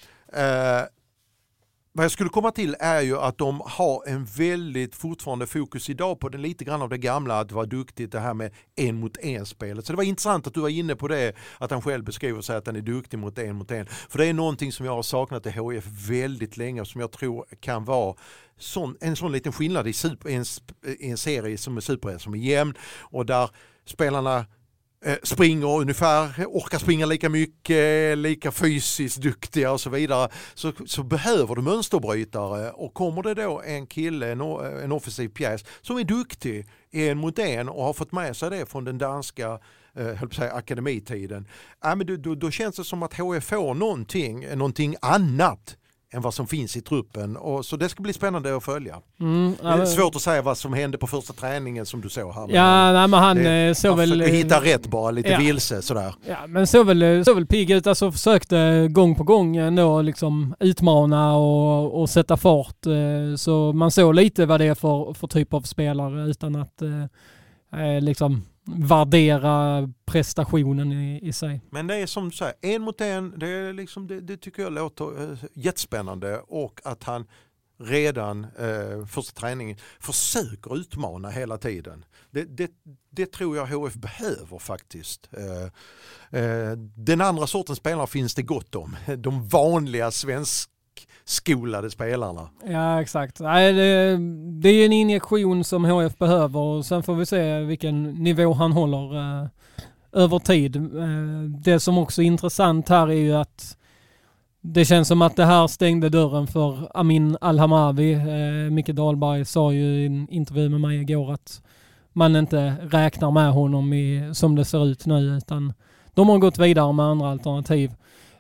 eh, vad jag skulle komma till är ju att de har en väldigt fortfarande fokus idag på den lite grann av det gamla, att vara duktigt det här med en mot en spelet. Så det var intressant att du var inne på det, att han själv beskriver sig att han är duktig mot en mot en. För det är någonting som jag har saknat i H I F väldigt länge och som jag tror kan vara sån, en sån liten skillnad i, super, i, en, i en serie som är super, som är jämn och där spelarna springer ungefär, orkar springa lika mycket, lika fysiskt duktiga och så vidare, så, så behöver du mönsterbrytare, och kommer det då en kille, en, en offensiv pjäs som är duktig en mot en och har fått med sig det från den danska eh, höll på att säga, akademitiden, ja, men då, då, då känns det som att H F får någonting, någonting annat än vad som finns i truppen, och så det ska bli spännande att följa. Mm, det är svårt att säga vad som hände på första träningen som du såg här. Ja, nej, men han det, såg väl... hitta rätt bara, lite ja. vilse sådär. Ja, men såg väl, såg väl pigg ut, alltså försökte gång på gång ändå liksom utmana och, och sätta fart. Så man såg lite vad det är för, för typ av spelare utan att eh, liksom värdera prestationen i, i sig. Men det är som du säger, en mot en, det, är liksom, det, det tycker jag låter äh, jättespännande, och att han redan äh, första träningen försöker utmana hela tiden. Det, det, det tror jag H F behöver faktiskt. Äh, äh, den andra sortens spelare finns det gott om. De vanliga svenska skolade spelarna. Ja, exakt. Nej, det, det är en injektion som H F behöver, och sen får vi se vilken nivå han håller eh, över tid. Eh, det som också är intressant här är ju att det känns som att det här stängde dörren för Amin Al-Hamavi. Eh, Micke Dahlberg sa ju i en intervju med mig igår att man inte räknar med honom i, som det ser ut nu, utan de har gått vidare med andra alternativ.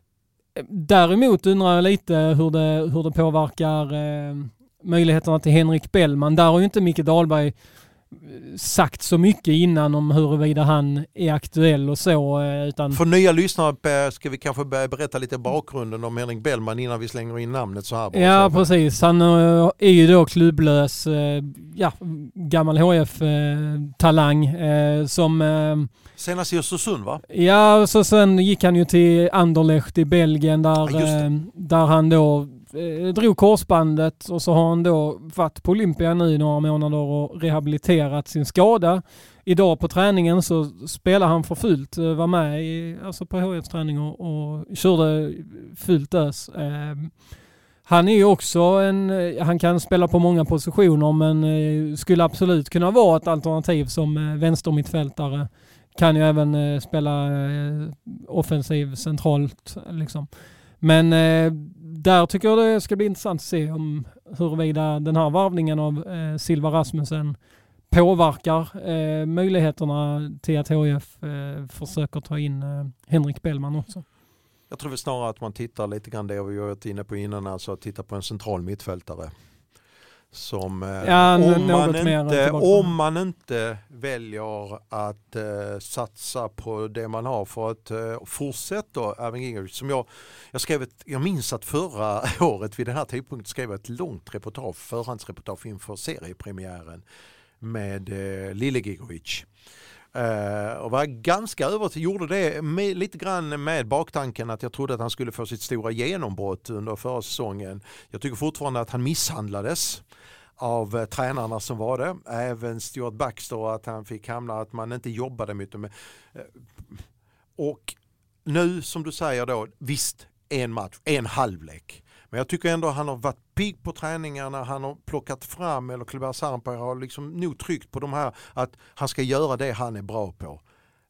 Däremot undrar jag lite hur det, hur det påverkar eh, möjligheterna till Henrik Bellman. Där har ju inte Micke Dahlberg sagt så mycket innan om huruvida han är aktuell och så. Utan... För nya lyssnare ska vi kanske berätta lite bakgrunden om Henrik Bellman innan vi slänger in namnet så här. Ja, så. Precis. Han är ju då klubblös, ja, gammal H F-talang som... Senast i Östersund, va? Ja, så sen gick han ju till Anderlecht i Belgien där, ja, där han då eh, drog korsbandet, och så har han då varit på Olympia nu i några månader och rehabiliterat sin skada. Idag på träningen så spelar han för fullt, var med i, alltså på H F-träning och, och körde fullt ös. Eh, Han är ju också en, han kan spela på många positioner men skulle absolut kunna vara ett alternativ som vänstermittfältare. Kan ju även spela offensiv centralt liksom. Men där tycker jag det ska bli intressant att se om huruvida den här varvningen av Silva Rasmussen påverkar eh, möjligheterna till att H I F eh, försöker ta in eh, Henrik Bellman också. Jag tror väl snarare att man tittar lite grann det vi har varit inne på innan, alltså att titta på en central mittfältare. Som eh, ja, om, man inte, om man inte väljer att eh, satsa på det man har för att eh, fortsätta även Gingrich, som jag, jag skrev ett, jag minns att förra året vid den här tidpunkten skrev jag ett långt reportage, förhandsreportage inför seriepremiären med eh, Lille Gigovic. Uh, och var ganska övertygad, gjorde det med, lite grann med baktanken att jag trodde att han skulle få sitt stora genombrott under förra säsongen. Jag tycker fortfarande att han misshandlades av uh, tränarna som var det. Även Stuart Baxter, att han fick hamna, att man inte jobbade mycket med. Uh, och nu som du säger då, visst en match, en halvlek. Men jag tycker ändå att han har varit pigg på träningarna, han har plockat fram, eller Kleber Sampa har liksom nog tryckt på de här, att han ska göra det han är bra på.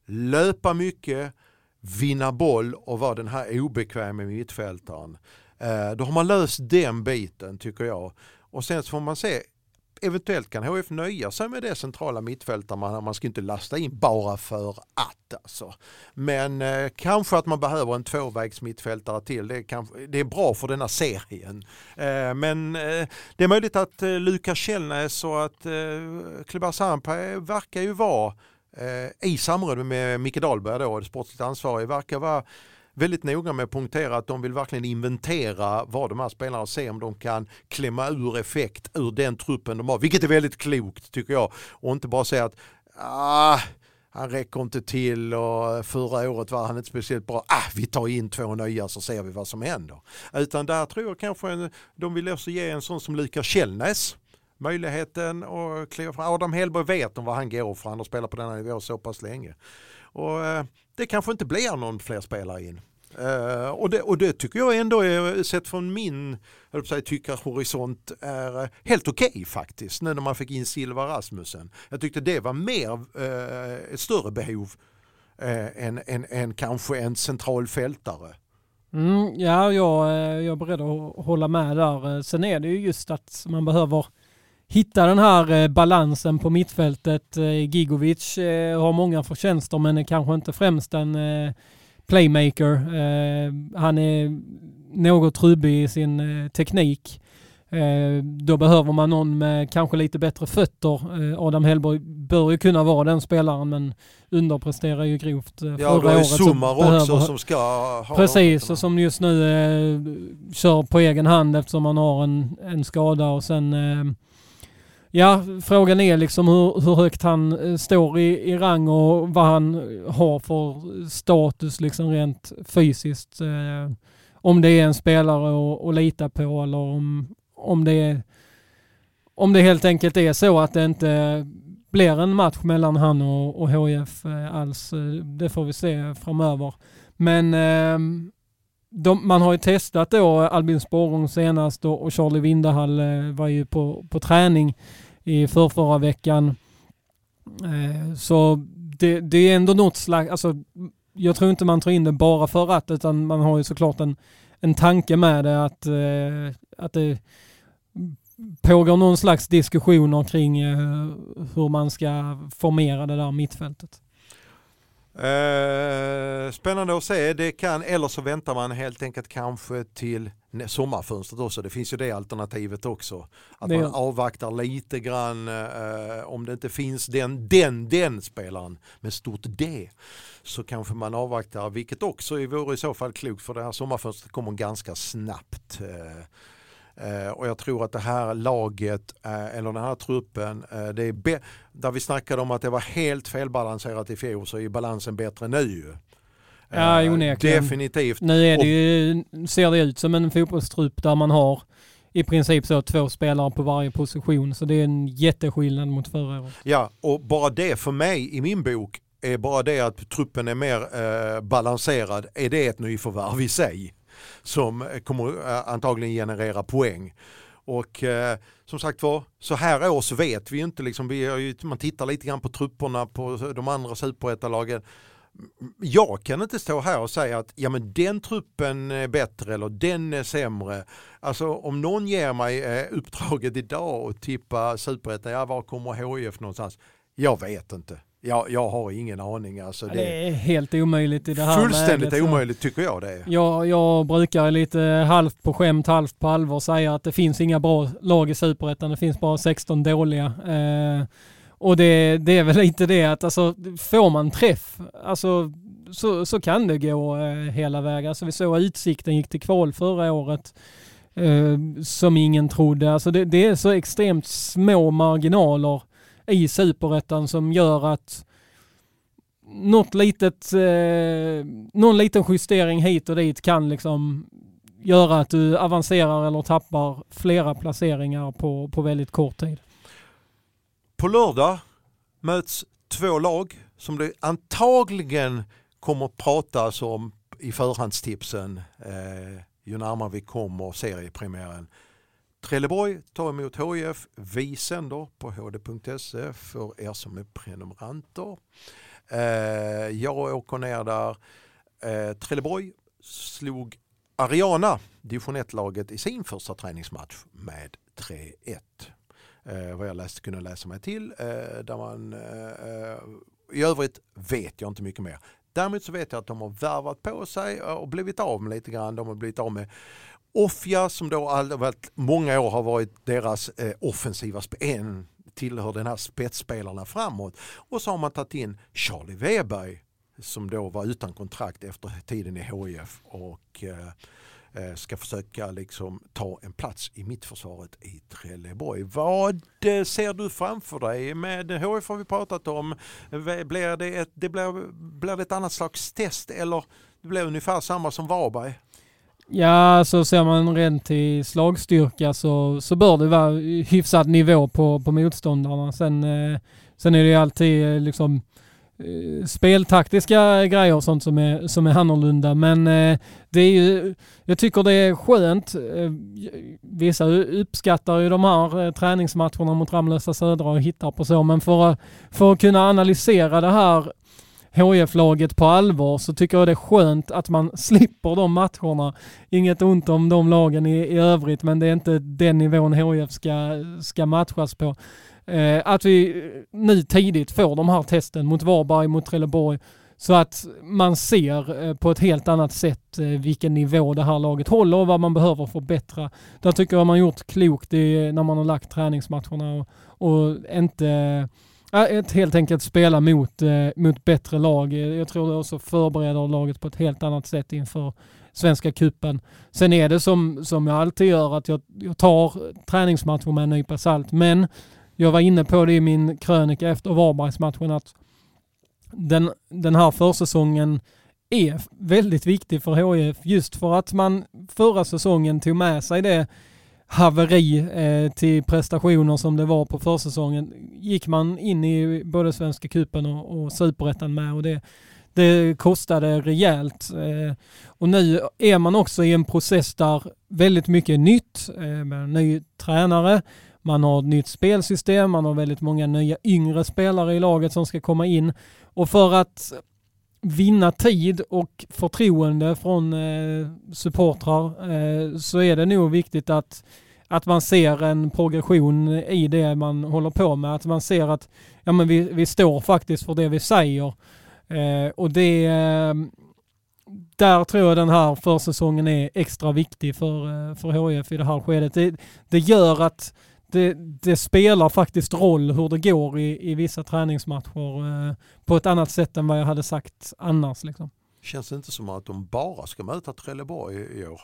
Löpa mycket, vinna boll och vara den här obekväma mittfältaren. Eh, då har man löst den biten tycker jag. Och sen så får man se, eventuellt kan H F nöja sig med det centrala mittfältare. Man, man ska inte lasta in bara för att. Alltså. Men eh, kanske att man behöver en tvåvägs mittfältare till. Det är, kanske, det är bra för denna serien. Eh, men eh, det är möjligt att eh, Lukas Källnäs och att eh, Kleber Sampa verkar ju vara eh, i samråd med Micke Dahlberg då, det sportsligt ansvariga, verkar vara väldigt noga med att punktera att de vill verkligen inventera vad de här spelarna och se om de kan klämma ur effekt ur den truppen de har. Vilket är väldigt klokt tycker jag. Och inte bara säga att ah, han räcker inte till och förra året var han inte speciellt bra. Ah, vi tar in två nya så ser vi vad som händer. Utan där tror jag kanske en, de vill också ge en sån som Lukas Källnäs möjligheten och kliva fram. Adam Hellberg vet om vad han går för, han har spelat på denna nivå så pass länge. Och eh, det kanske inte blir någon fler spelare in. Uh, och, det, och det tycker jag ändå är, sett från min tyckarhorisont, är uh, helt okej okay, faktiskt, nu när man fick in Silva Rasmussen. Jag tyckte det var mer uh, ett större behov uh, än, än, än kanske en central fältare. Mm, ja, jag, jag är beredd att hålla med där. Sen är det ju just att man behöver hitta den här balansen på mittfältet. Gigovic har många förtjänster men är kanske inte främst en playmaker. Eh, han är något trubbig i sin eh, teknik. Eh, då behöver man någon med kanske lite bättre fötter. Eh, Adam Hellberg bör ju kunna vara den spelaren men underpresterar ju grovt. Eh, ja, då är Summar också behöver, som ska ha precis, och som just nu eh, kör på egen hand eftersom man har en, en skada och sen eh, ja, frågan är liksom hur, hur högt han står i, i rang och vad han har för status liksom rent fysiskt. Eh, om det är en spelare att, att lita på eller om, om, det är, om det helt enkelt är så att det inte blir en match mellan han och, och H I F eh, alls. Det får vi se framöver. Men eh, de, man har ju testat då Albin Sporrong senast och, och Charlie Vindahall eh, var ju på, på träning i förrförra veckan. Eh, så det, det är ändå något slags, alltså jag tror inte man tar in det bara för att, utan man har ju såklart en, en tanke med det att, eh, att det pågår någon slags diskussioner kring eh, hur man ska formera det där mittfältet. Eh, spännande att se. Det kan, eller så väntar man helt enkelt kanske till sommarfönstret också. Det finns ju det alternativet också. Att man avvaktar lite grann eh, om det inte finns den, den, den spelaren med stort D, så kanske man avvaktar, vilket också vore i så fall klokt, för det här sommarfönstret kommer ganska snabbt. Eh, Uh, och jag tror att det här laget, uh, eller den här truppen, uh, det är be- där vi snackade om att det var helt felbalanserat i fjol, så är balansen bättre nu. Uh, ja, onekligen. Definitivt. Nu är det ju, ser det ut som en fotbollstrupp där man har i princip så två spelare på varje position, så det är en jätteskillnad mot förra året. Ja, och bara det för mig i min bok är bara det att truppen är mer uh, balanserad, är det ett nyförvärv i sig. som kommer eh, antagligen generera poäng. Och eh, som sagt var, så här års vet vi inte, liksom, vi är ju, man tittar lite grann på trupperna på de andra superettalagen. Jag kan inte stå här och säga att ja, men den truppen är bättre eller den är sämre. Alltså om någon ger mig eh, uppdraget idag och tippa superettan, ja, var kommer H I F någonstans? Jag vet inte. Jag, jag har ingen aning. Alltså det, det är helt omöjligt i det här fullständigt läget, omöjligt tycker jag det är. Jag, jag brukar lite halvt på skämt, halvt på allvar säga att det finns inga bra lag i superettan. Det finns bara sexton dåliga. Eh, och det, det är väl lite det att alltså, får man träff alltså, så, så kan det gå eh, hela vägen. Alltså, vi såg Utsikten gick till kval förra året eh, som ingen trodde. Alltså, det, det är så extremt små marginaler i superettan som gör att något litet, eh, någon liten justering hit och dit kan liksom göra att du avancerar eller tappar flera placeringar på, på väldigt kort tid. På lördag möts två lag som det antagligen kommer att pratas om i förhandstipsen eh, ju närmare vi kommer seriepremiären. Trelleborg tar emot H I F. Vi sänder på h d punkt s e för er som är prenumeranter. Eh, jag åker ner där. Eh, Trelleborg slog Ariana, division ett-laget, i sin första träningsmatch med tre ett. Eh, vad jag läste, kunde läsa mig till. Eh, där man, eh, I övrigt vet jag inte mycket mer. Däremot så vet jag att de har värvat på sig och blivit av med lite grann. De har blivit av med Offia som då all, många år har varit deras eh, offensiva sp- en tillhör den här spetsspelarna framåt. Och så har man tagit in Charlie Weberg som då var utan kontrakt efter tiden i H I F och eh, ska försöka liksom ta en plats i mittförsvaret i Trelleborg. Vad eh, ser du framför dig? Med H I F har vi pratat om. Blir det ett, det blir, blir det ett annat slags test eller det blir ungefär samma som Varberg? Ja, så ser man rent till slagstyrka så, så bör det vara hyfsad nivå på, på motståndarna. Sen, eh, sen är det ju alltid eh, liksom, eh, speltaktiska grejer och sånt som är, som är annorlunda. Men eh, det är ju, jag tycker det är skönt. Eh, vissa uppskattar ju de här eh, träningsmatcherna mot Ramlösa Södra och hittar på så. Men för, för att kunna analysera det här H I F-laget på allvar så tycker jag det är skönt att man slipper de matcherna. Inget ont om de lagen i, i övrigt, men det är inte den nivån H I F ska, ska matchas på. Eh, att vi nu tidigt får de här testen mot Varberg, mot Trelleborg, så att man ser eh, på ett helt annat sätt eh, vilken nivå det här laget håller och vad man behöver förbättra. Där tycker jag man gjort klokt i, när man har lagt träningsmatcherna och, och inte... Ett helt enkelt spela mot, eh, mot bättre lag. Jag tror det också förbereder laget på ett helt annat sätt inför Svenska cupen. Sen är det som, som jag alltid gör att jag, jag tar träningsmatcher med en nypa salt. Men jag var inne på det i min krönika efter Varbergsmatchen att den, den här försäsongen är väldigt viktig för H I F just för att man förra säsongen tog med sig det haveri eh, till prestationer som det var på försäsongen. Gick man in i både Svenska cupen och, och Superettan med och det, det kostade rejält. Eh, och nu är man också i en process där väldigt mycket nytt eh, med en ny tränare. Man har ett nytt spelsystem, man har väldigt många nya yngre spelare i laget som ska komma in. Och för att vinna tid och förtroende från eh, supportrar eh, så är det nog viktigt att, att man ser en progression i det man håller på med. Att man ser att ja, men vi, vi står faktiskt för det vi säger. Eh, och det eh, där tror jag den här försäsongen är extra viktig för, för H I F i det här skedet. Det, det gör att Det, det spelar faktiskt roll hur det går i, i vissa träningsmatcher eh, på ett annat sätt än vad jag hade sagt annars. Liksom. Känns det inte som att de bara ska möta Trelleborg i, i år?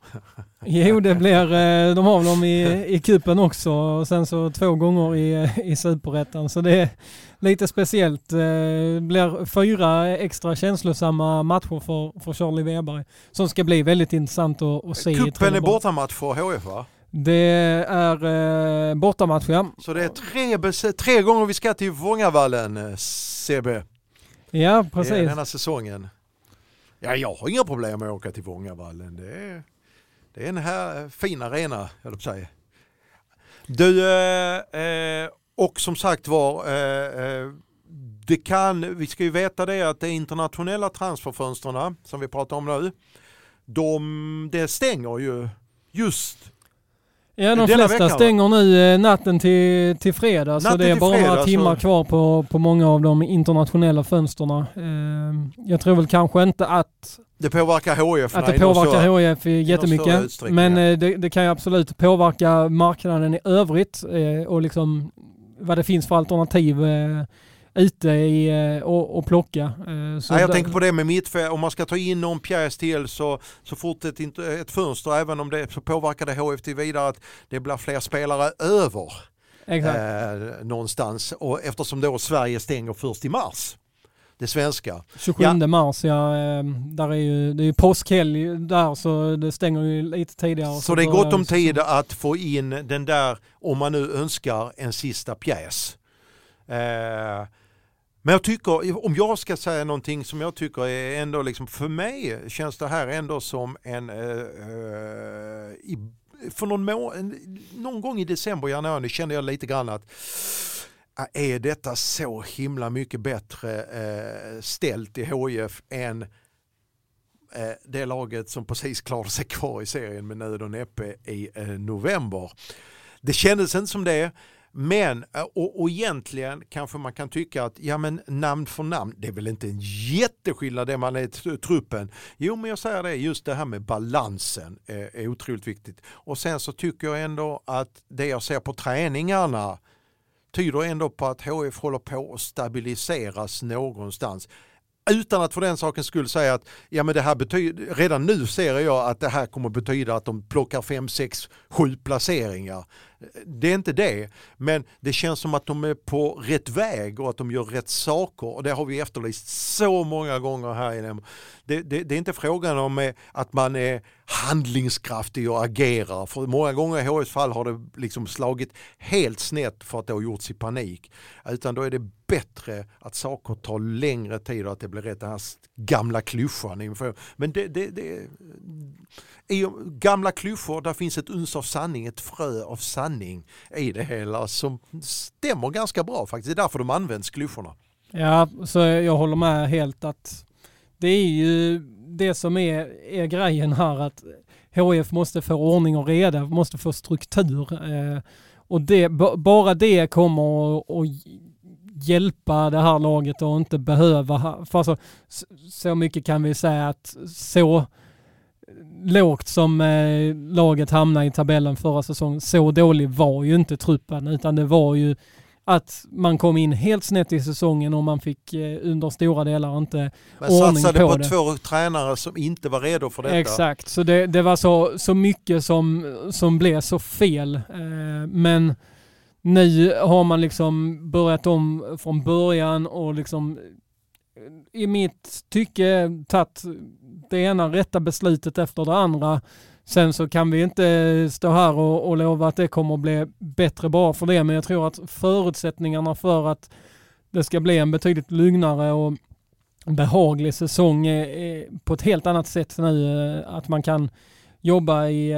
Jo, det blir, eh, de har väl dem i, i kuppen också och sen så två gånger i, i Superettan. Så det är lite speciellt. Det blir fyra extra känslosamma matcher för, för Charlie Weberg som ska bli väldigt intressant att, att se. Kuppen är bortamatch för H F, va? Det är eh, bortamatch, ja. Så det är tre, tre gånger vi ska till Vångavallen, C B. Ja, precis. Den här säsongen. Ja, jag har inga problem med att åka till Vångavallen. Det är, det är en här fin arena, jag vill säga. Du, eh, och som sagt var, eh, det kan, vi ska ju veta det att det internationella transferfönsterna som vi pratar om nu, de, det stänger ju just Ja, de flesta veckan, stänger nu natten till, till fredag, natten så det är bara fredag, några timmar så... kvar på, på många av de internationella fönsterna. Eh, jag tror väl kanske inte att det påverkar H I F. Att det påverkar så, H I F jättemycket. Men eh, det, det kan ju absolut påverka marknaden i övrigt eh, och liksom vad det finns för alternativ eh, ute i, eh, och, och plocka. Eh, så ja, jag där... tänker på det med mittfält. Om man ska ta in någon pjäs till så, så fort ett, ett fönster, även om det så påverkar det H I F till vidare att det blir fler spelare över eh, någonstans. Och eftersom då Sverige stänger först i mars. Det svenska. tjugosjunde ja. mars, ja. Där är ju, det är ju påskhelg där så det stänger ju lite tidigare. Så, så det är gott om tid att få in den där, om man nu önskar en sista pjäs. Eh, men jag tycker, om jag ska säga någonting som jag tycker är ändå liksom, för mig känns det här ändå som en eh, eh, i, för någon, må, någon gång i december, januari kände jag lite grann att är detta så himla mycket bättre eh, ställt i H I F än eh, det laget som precis klarade sig kvar i serien med nöd och näppe i eh, november. Det kändes inte som det, men och, och egentligen kanske man kan tycka att ja, men namn för namn, det är väl inte en jätteskillnad det man är i truppen. Jo, men jag säger det, just det här med balansen är, är otroligt viktigt. Och sen så tycker jag ändå att det jag ser på träningarna tyder ändå på att H I F håller på att stabiliseras någonstans. Utan att för den saken skulle säga att ja, men det här betyder, redan nu ser jag att det här kommer betyda att de plockar fem, sex, sju placeringar. Det är inte det, men det känns som att de är på rätt väg och att de gör rätt saker, och det har vi efterlyst så många gånger här inne. Det, det, det är inte frågan om att man är handlingskraftig och agerar, för många gånger i H I:s fall har det liksom slagit helt snett för att det har gjorts i panik, utan då är det bättre att saker tar längre tid och att det blir rätt, den här gamla klyschan. Men det, det, det i gamla klyschor, där finns ett uns av sanning, ett frö av sanning i det hela som stämmer ganska bra faktiskt. Det är därför de används, klyschorna. Ja, så jag håller med helt att det är ju det som är, är grejen här, att H I F måste få ordning och reda, måste få struktur. Eh, och det, b- bara det kommer att, att hjälpa det här laget och inte behöva, för alltså, så mycket kan vi säga att så lågt som eh, laget hamnade i tabellen förra säsongen, så dålig var ju inte truppen, utan det var ju att man kom in helt snett i säsongen och man fick eh, under stora delar inte men ordning på det. satsade på två tränare som inte var redo för detta. Exakt, så det, det var så, så mycket som, som blev så fel. Eh, men nu har man liksom börjat om från början och liksom i mitt tycke tagit det ena rätta beslutet efter det andra. Sen så kan vi inte stå här och, och lova att det kommer att bli bättre bara för det, men jag tror att förutsättningarna för att det ska bli en betydligt lugnare och behaglig säsong är, är på ett helt annat sätt nu, att man kan jobba i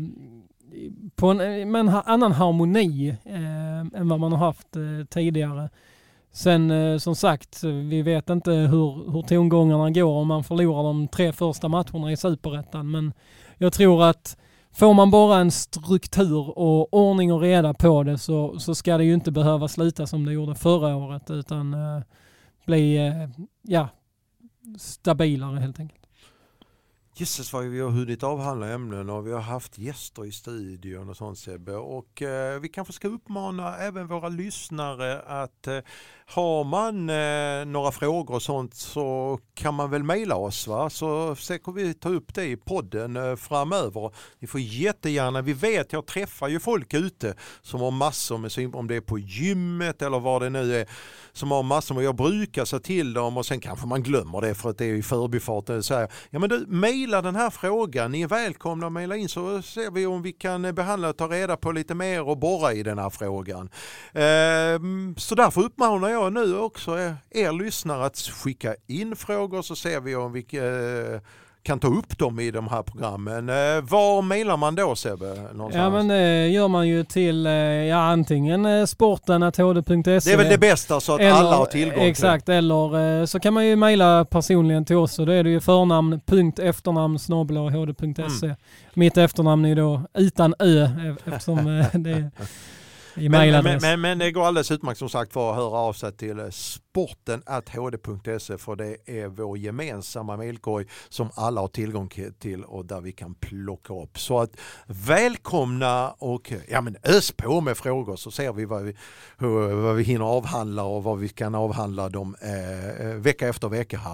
på en, med en annan harmoni eh, än vad man har haft eh, tidigare. Sen eh, som sagt, vi vet inte hur, hur tongångarna går om man förlorar de tre första matcherna i Superettan, men jag tror att får man bara en struktur och ordning och reda på det, så, så ska det ju inte behöva sluta som det gjorde förra året, utan eh, bli eh, ja, stabilare helt enkelt. Jesus vad vi har hunnit avhandla ämnen och vi har haft gäster i studion och sånt, Sebbe. Och eh, vi kanske ska uppmana även våra lyssnare att eh, har man eh, några frågor och sånt, så kan man väl mejla oss, va? Så försöker vi ta upp det i podden eh, framöver. Ni får jättegärna, vi vet, jag träffar ju folk ute som har massor med syn, om det är på gymmet eller vad det nu är, som har massor med, jag brukar säga till dem och sen kanske man glömmer det för att det är i förbifarten. Så här, ja men du, mejla den här frågan, ni är välkomna att mejla in, så ser vi om vi kan behandla och ta reda på lite mer och borra i den här frågan. Eh, så därför uppmanar jag på nu också er, er lyssnare att skicka in frågor så ser vi om vi eh, kan ta upp dem i de här programmen. Eh, var mejlar man då, Sebbe? Någonstans? Ja, men det gör man ju till eh, ja, antingen eh, sporten at h d punkt se. Det är väl det bästa så att eller, alla har tillgång till exakt, det. Eller eh, så kan man ju mejla personligen till oss och då är det ju förnamn punkt efternamn snabel-a h d punkt se. Mm. Mitt efternamn är då utan ö eftersom eh, det är i men, men, men, men det går alldeles utmärkt som sagt för att höra av sig till sporten at h d punkt se för det är vår gemensamma mejlkorg som alla har tillgång till och där vi kan plocka upp. Så att välkomna och ja, men ös på med frågor så ser vi vad vi, hur, vad vi hinner avhandla och vad vi kan avhandla dem eh, vecka efter vecka här.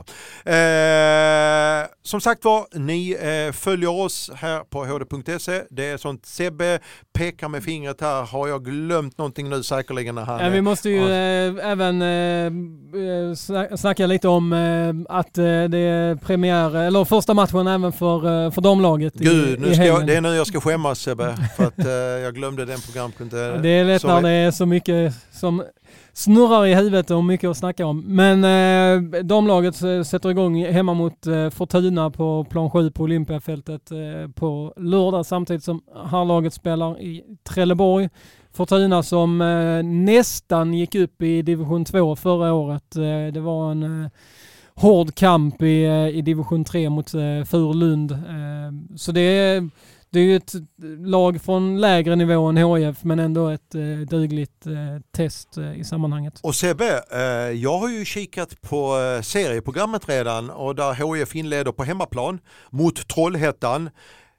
Eh, som sagt var, ni eh, följer oss här på h d punkt se. Det är sånt Sebbe pekar med fingret här. Har jag glömt någonting nu säkerligen när han... Ja, vi måste ju eh, även eh, snacka lite om eh, att eh, det är premiär, eller första matchen även för, eh, för damlaget. Gud, i, nu i ska helgen. jag, det är nu jag ska skämmas Sebbe för att eh, jag glömde den programpunkten. Ja, det är lätt när det är så mycket som snurrar i huvudet och mycket att snacka om. Men eh, damlaget sätter igång hemma mot eh, Fortuna på plan sju på Olympiafältet eh, på lördag samtidigt som herrlaget spelar i Trelleborg. Fortuna som eh, nästan gick upp i division två förra året. Eh, det var en eh, hård kamp i, eh, i division tre mot eh, Furulund. Eh, så det är Det är ju ett lag från lägre nivå än H I F men ändå ett eh, dugligt eh, test eh, i sammanhanget. Och Sebbe, eh, jag har ju kikat på eh, serieprogrammet redan och där H I F inleder på hemmaplan mot Trollhättan.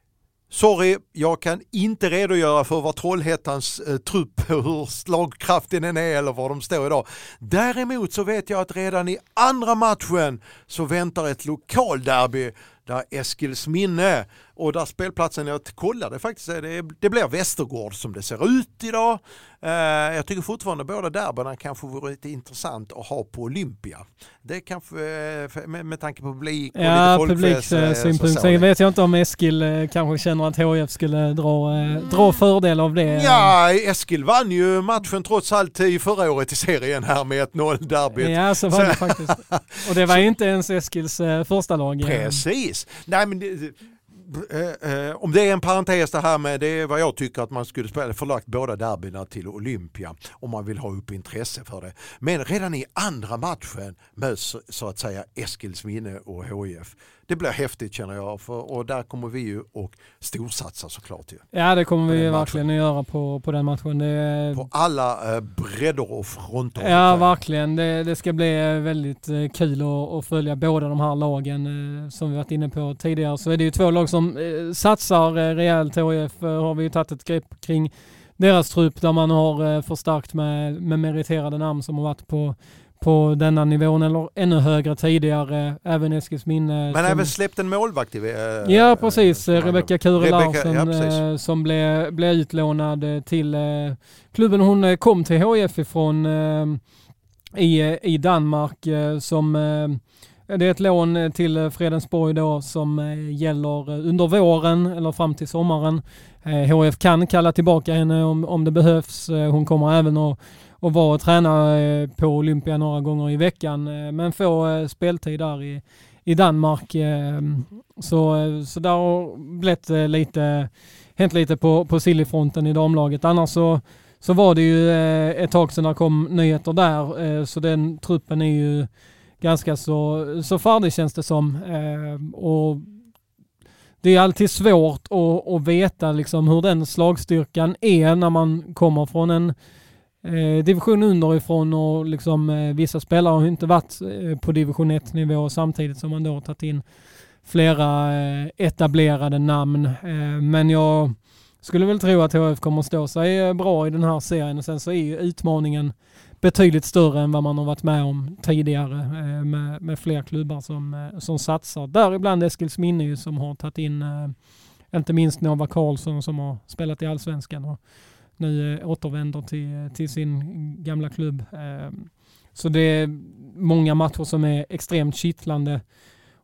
Sorry, jag kan inte redogöra för vad Trollhättans eh, trupp, hur slagkraften den är eller var de står idag. Däremot så vet jag att redan i andra matchen så väntar ett lokalderby där Eskilsminne och där spelplatsen jag kollade faktiskt det, det blir Västergård som det ser ut idag. Uh, jag tycker fortfarande båda derbyna kanske vore lite intressant att ha på Olympia. Det kanske uh, med, med tanke på publik och ja, lite folkfest. Ja, publiksynpunkt. Sen vet jag inte om Eskil uh, kanske känner att H I F skulle dra, uh, dra fördel av det. Ja, Eskil vann ju matchen trots allt i förra året i serien här med ett noll derbyt. Ja, så var det faktiskt. Och det var så, inte ens Eskils uh, första lag. Precis. Nej, men det, Eh, eh, om det är en parentes det här med det är vad jag tycker att man skulle spela förlagt båda derbyna till Olympia om man vill ha upp intresse för det. Men redan i andra matchen möts så att säga Eskilsminne och H I F. Det blir häftigt känner jag för, och där kommer vi ju och storsatsa såklart ju. Ja, det kommer vi verkligen att göra på, på den matchen. Det, på alla eh, bredder och fronter. Ja, verkligen. Det, det ska bli väldigt eh, kul att, att följa båda de här lagen eh, som vi varit inne på tidigare. Så är det ju två lag som eh, satsar eh, rejält. H I F eh, har vi ju tagit ett grepp kring deras trupp där man har eh, förstärkt med, med meriterade namn som har varit på på denna nivån eller ännu högre tidigare, även Eskilsminne. Men som... även släppt en målvakt i... Äh, ja, precis. Äh, Rebecka Kure Larsson ja, äh, som blev, blev utlånad till äh, klubben. Hon kom till H I F ifrån äh, i, i Danmark äh, som äh, det är ett lån till Fredensborg då som äh, gäller under våren eller fram till sommaren. Äh, H I F kan kalla tillbaka henne om, om det behövs. Äh, hon kommer även att och var och träna på Olympia några gånger i veckan men få speltid där i, i Danmark. Så, så där har blivit lite, hänt lite på, på Sillyfronten i damlaget. Annars så, så var det ju ett tag sedan det kom nyheter där så den truppen är ju ganska så, så färdig känns det som. Och det är alltid svårt att, att veta liksom hur den slagstyrkan är när man kommer från en Eh, division underifrån och liksom, eh, vissa spelare har inte varit eh, på division ett nivå samtidigt som man då har tagit in flera eh, etablerade namn. Eh, men jag skulle väl tro att H F kommer att stå sig bra i den här serien och sen så är ju utmaningen betydligt större än vad man har varit med om tidigare eh, med, med fler klubbar som, eh, som satsar. Däribland Eskilsminne som har tagit in eh, inte minst Nova Karlsson som har spelat i Allsvenskan och nu återvänder till, till sin gamla klubb. Så det är många matcher som är extremt kittlande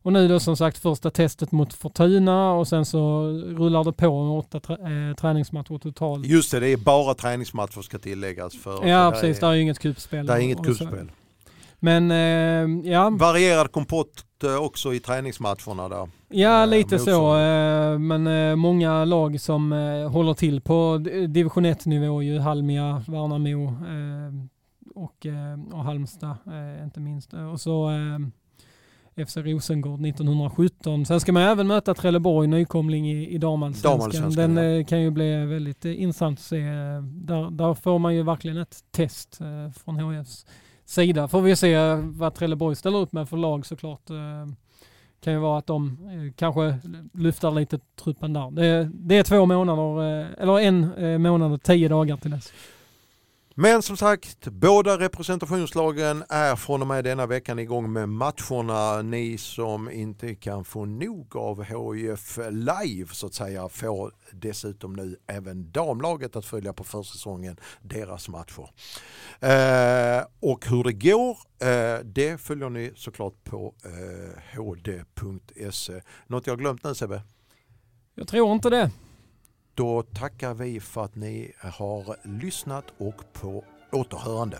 Och nu då som sagt första testet mot Fortuna och sen så rullar det på med åtta trä- äh, träningsmatcher totalt. Just det, det är bara träningsmatcher ska tilläggas. För ja, det precis. Är, det är ju inget cupspel. Det är inget cupspel. Men eh, ja. Varierad kompott också i träningsmatcherna där. Ja, eh, lite motstånd. så. Eh, men eh, många lag som eh, håller till på division ett-nivå ju Halmia, Värnamo eh, och, eh, och Halmstad eh, inte minst. Och så eh, F C Rosengård nittonhundrasjutton. Sen ska man även möta Trelleborg, nykomling i, i damallsvenskan. Den ja. eh, kan ju bli väldigt eh, intressant att se. Där, där får man ju verkligen ett test eh, från H Fs sida. Får vi se vad Trelleborg ställer upp med för lag såklart. Eh, kan ju vara att de eh, kanske lyfter lite truppen där. Det, det är två månader, eh, eller en eh, månad och tio dagar till dess. Men som sagt, båda representationslagen är från och med denna veckan igång med matcherna. Ni som inte kan få nog av H I F live så att säga får dessutom nu även damlaget att följa på försäsongen deras matcher. Eh, och hur det går, eh, det följer ni såklart på eh, h d punkt se. Något jag glömt nu, Sebbe? Jag tror inte det. Då tackar vi för att ni har lyssnat och på återhörande.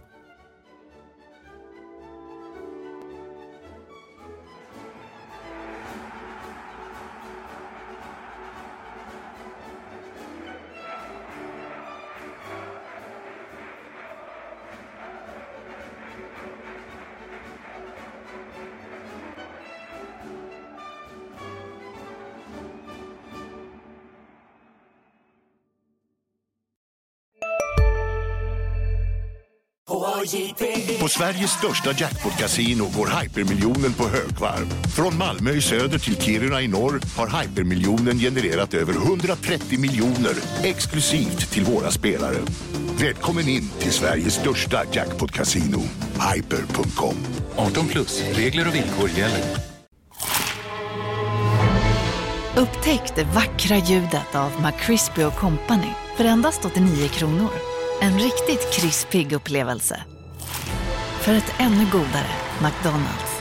På Sveriges största jackpot-casino går Hypermiljonen på högvarv. Från Malmö i söder till Kiruna i norr har Hypermiljonen genererat över hundratrettio miljoner exklusivt till våra spelare. Välkommen in till Sveriges största jackpot-casino, hyper punkt com. arton plus, regler och villkor gäller. Upptäck det vackra ljudet av McCrispy och Company för endast åttionio kronor. En riktigt krispig upplevelse. För ett ännu godare McDonald's.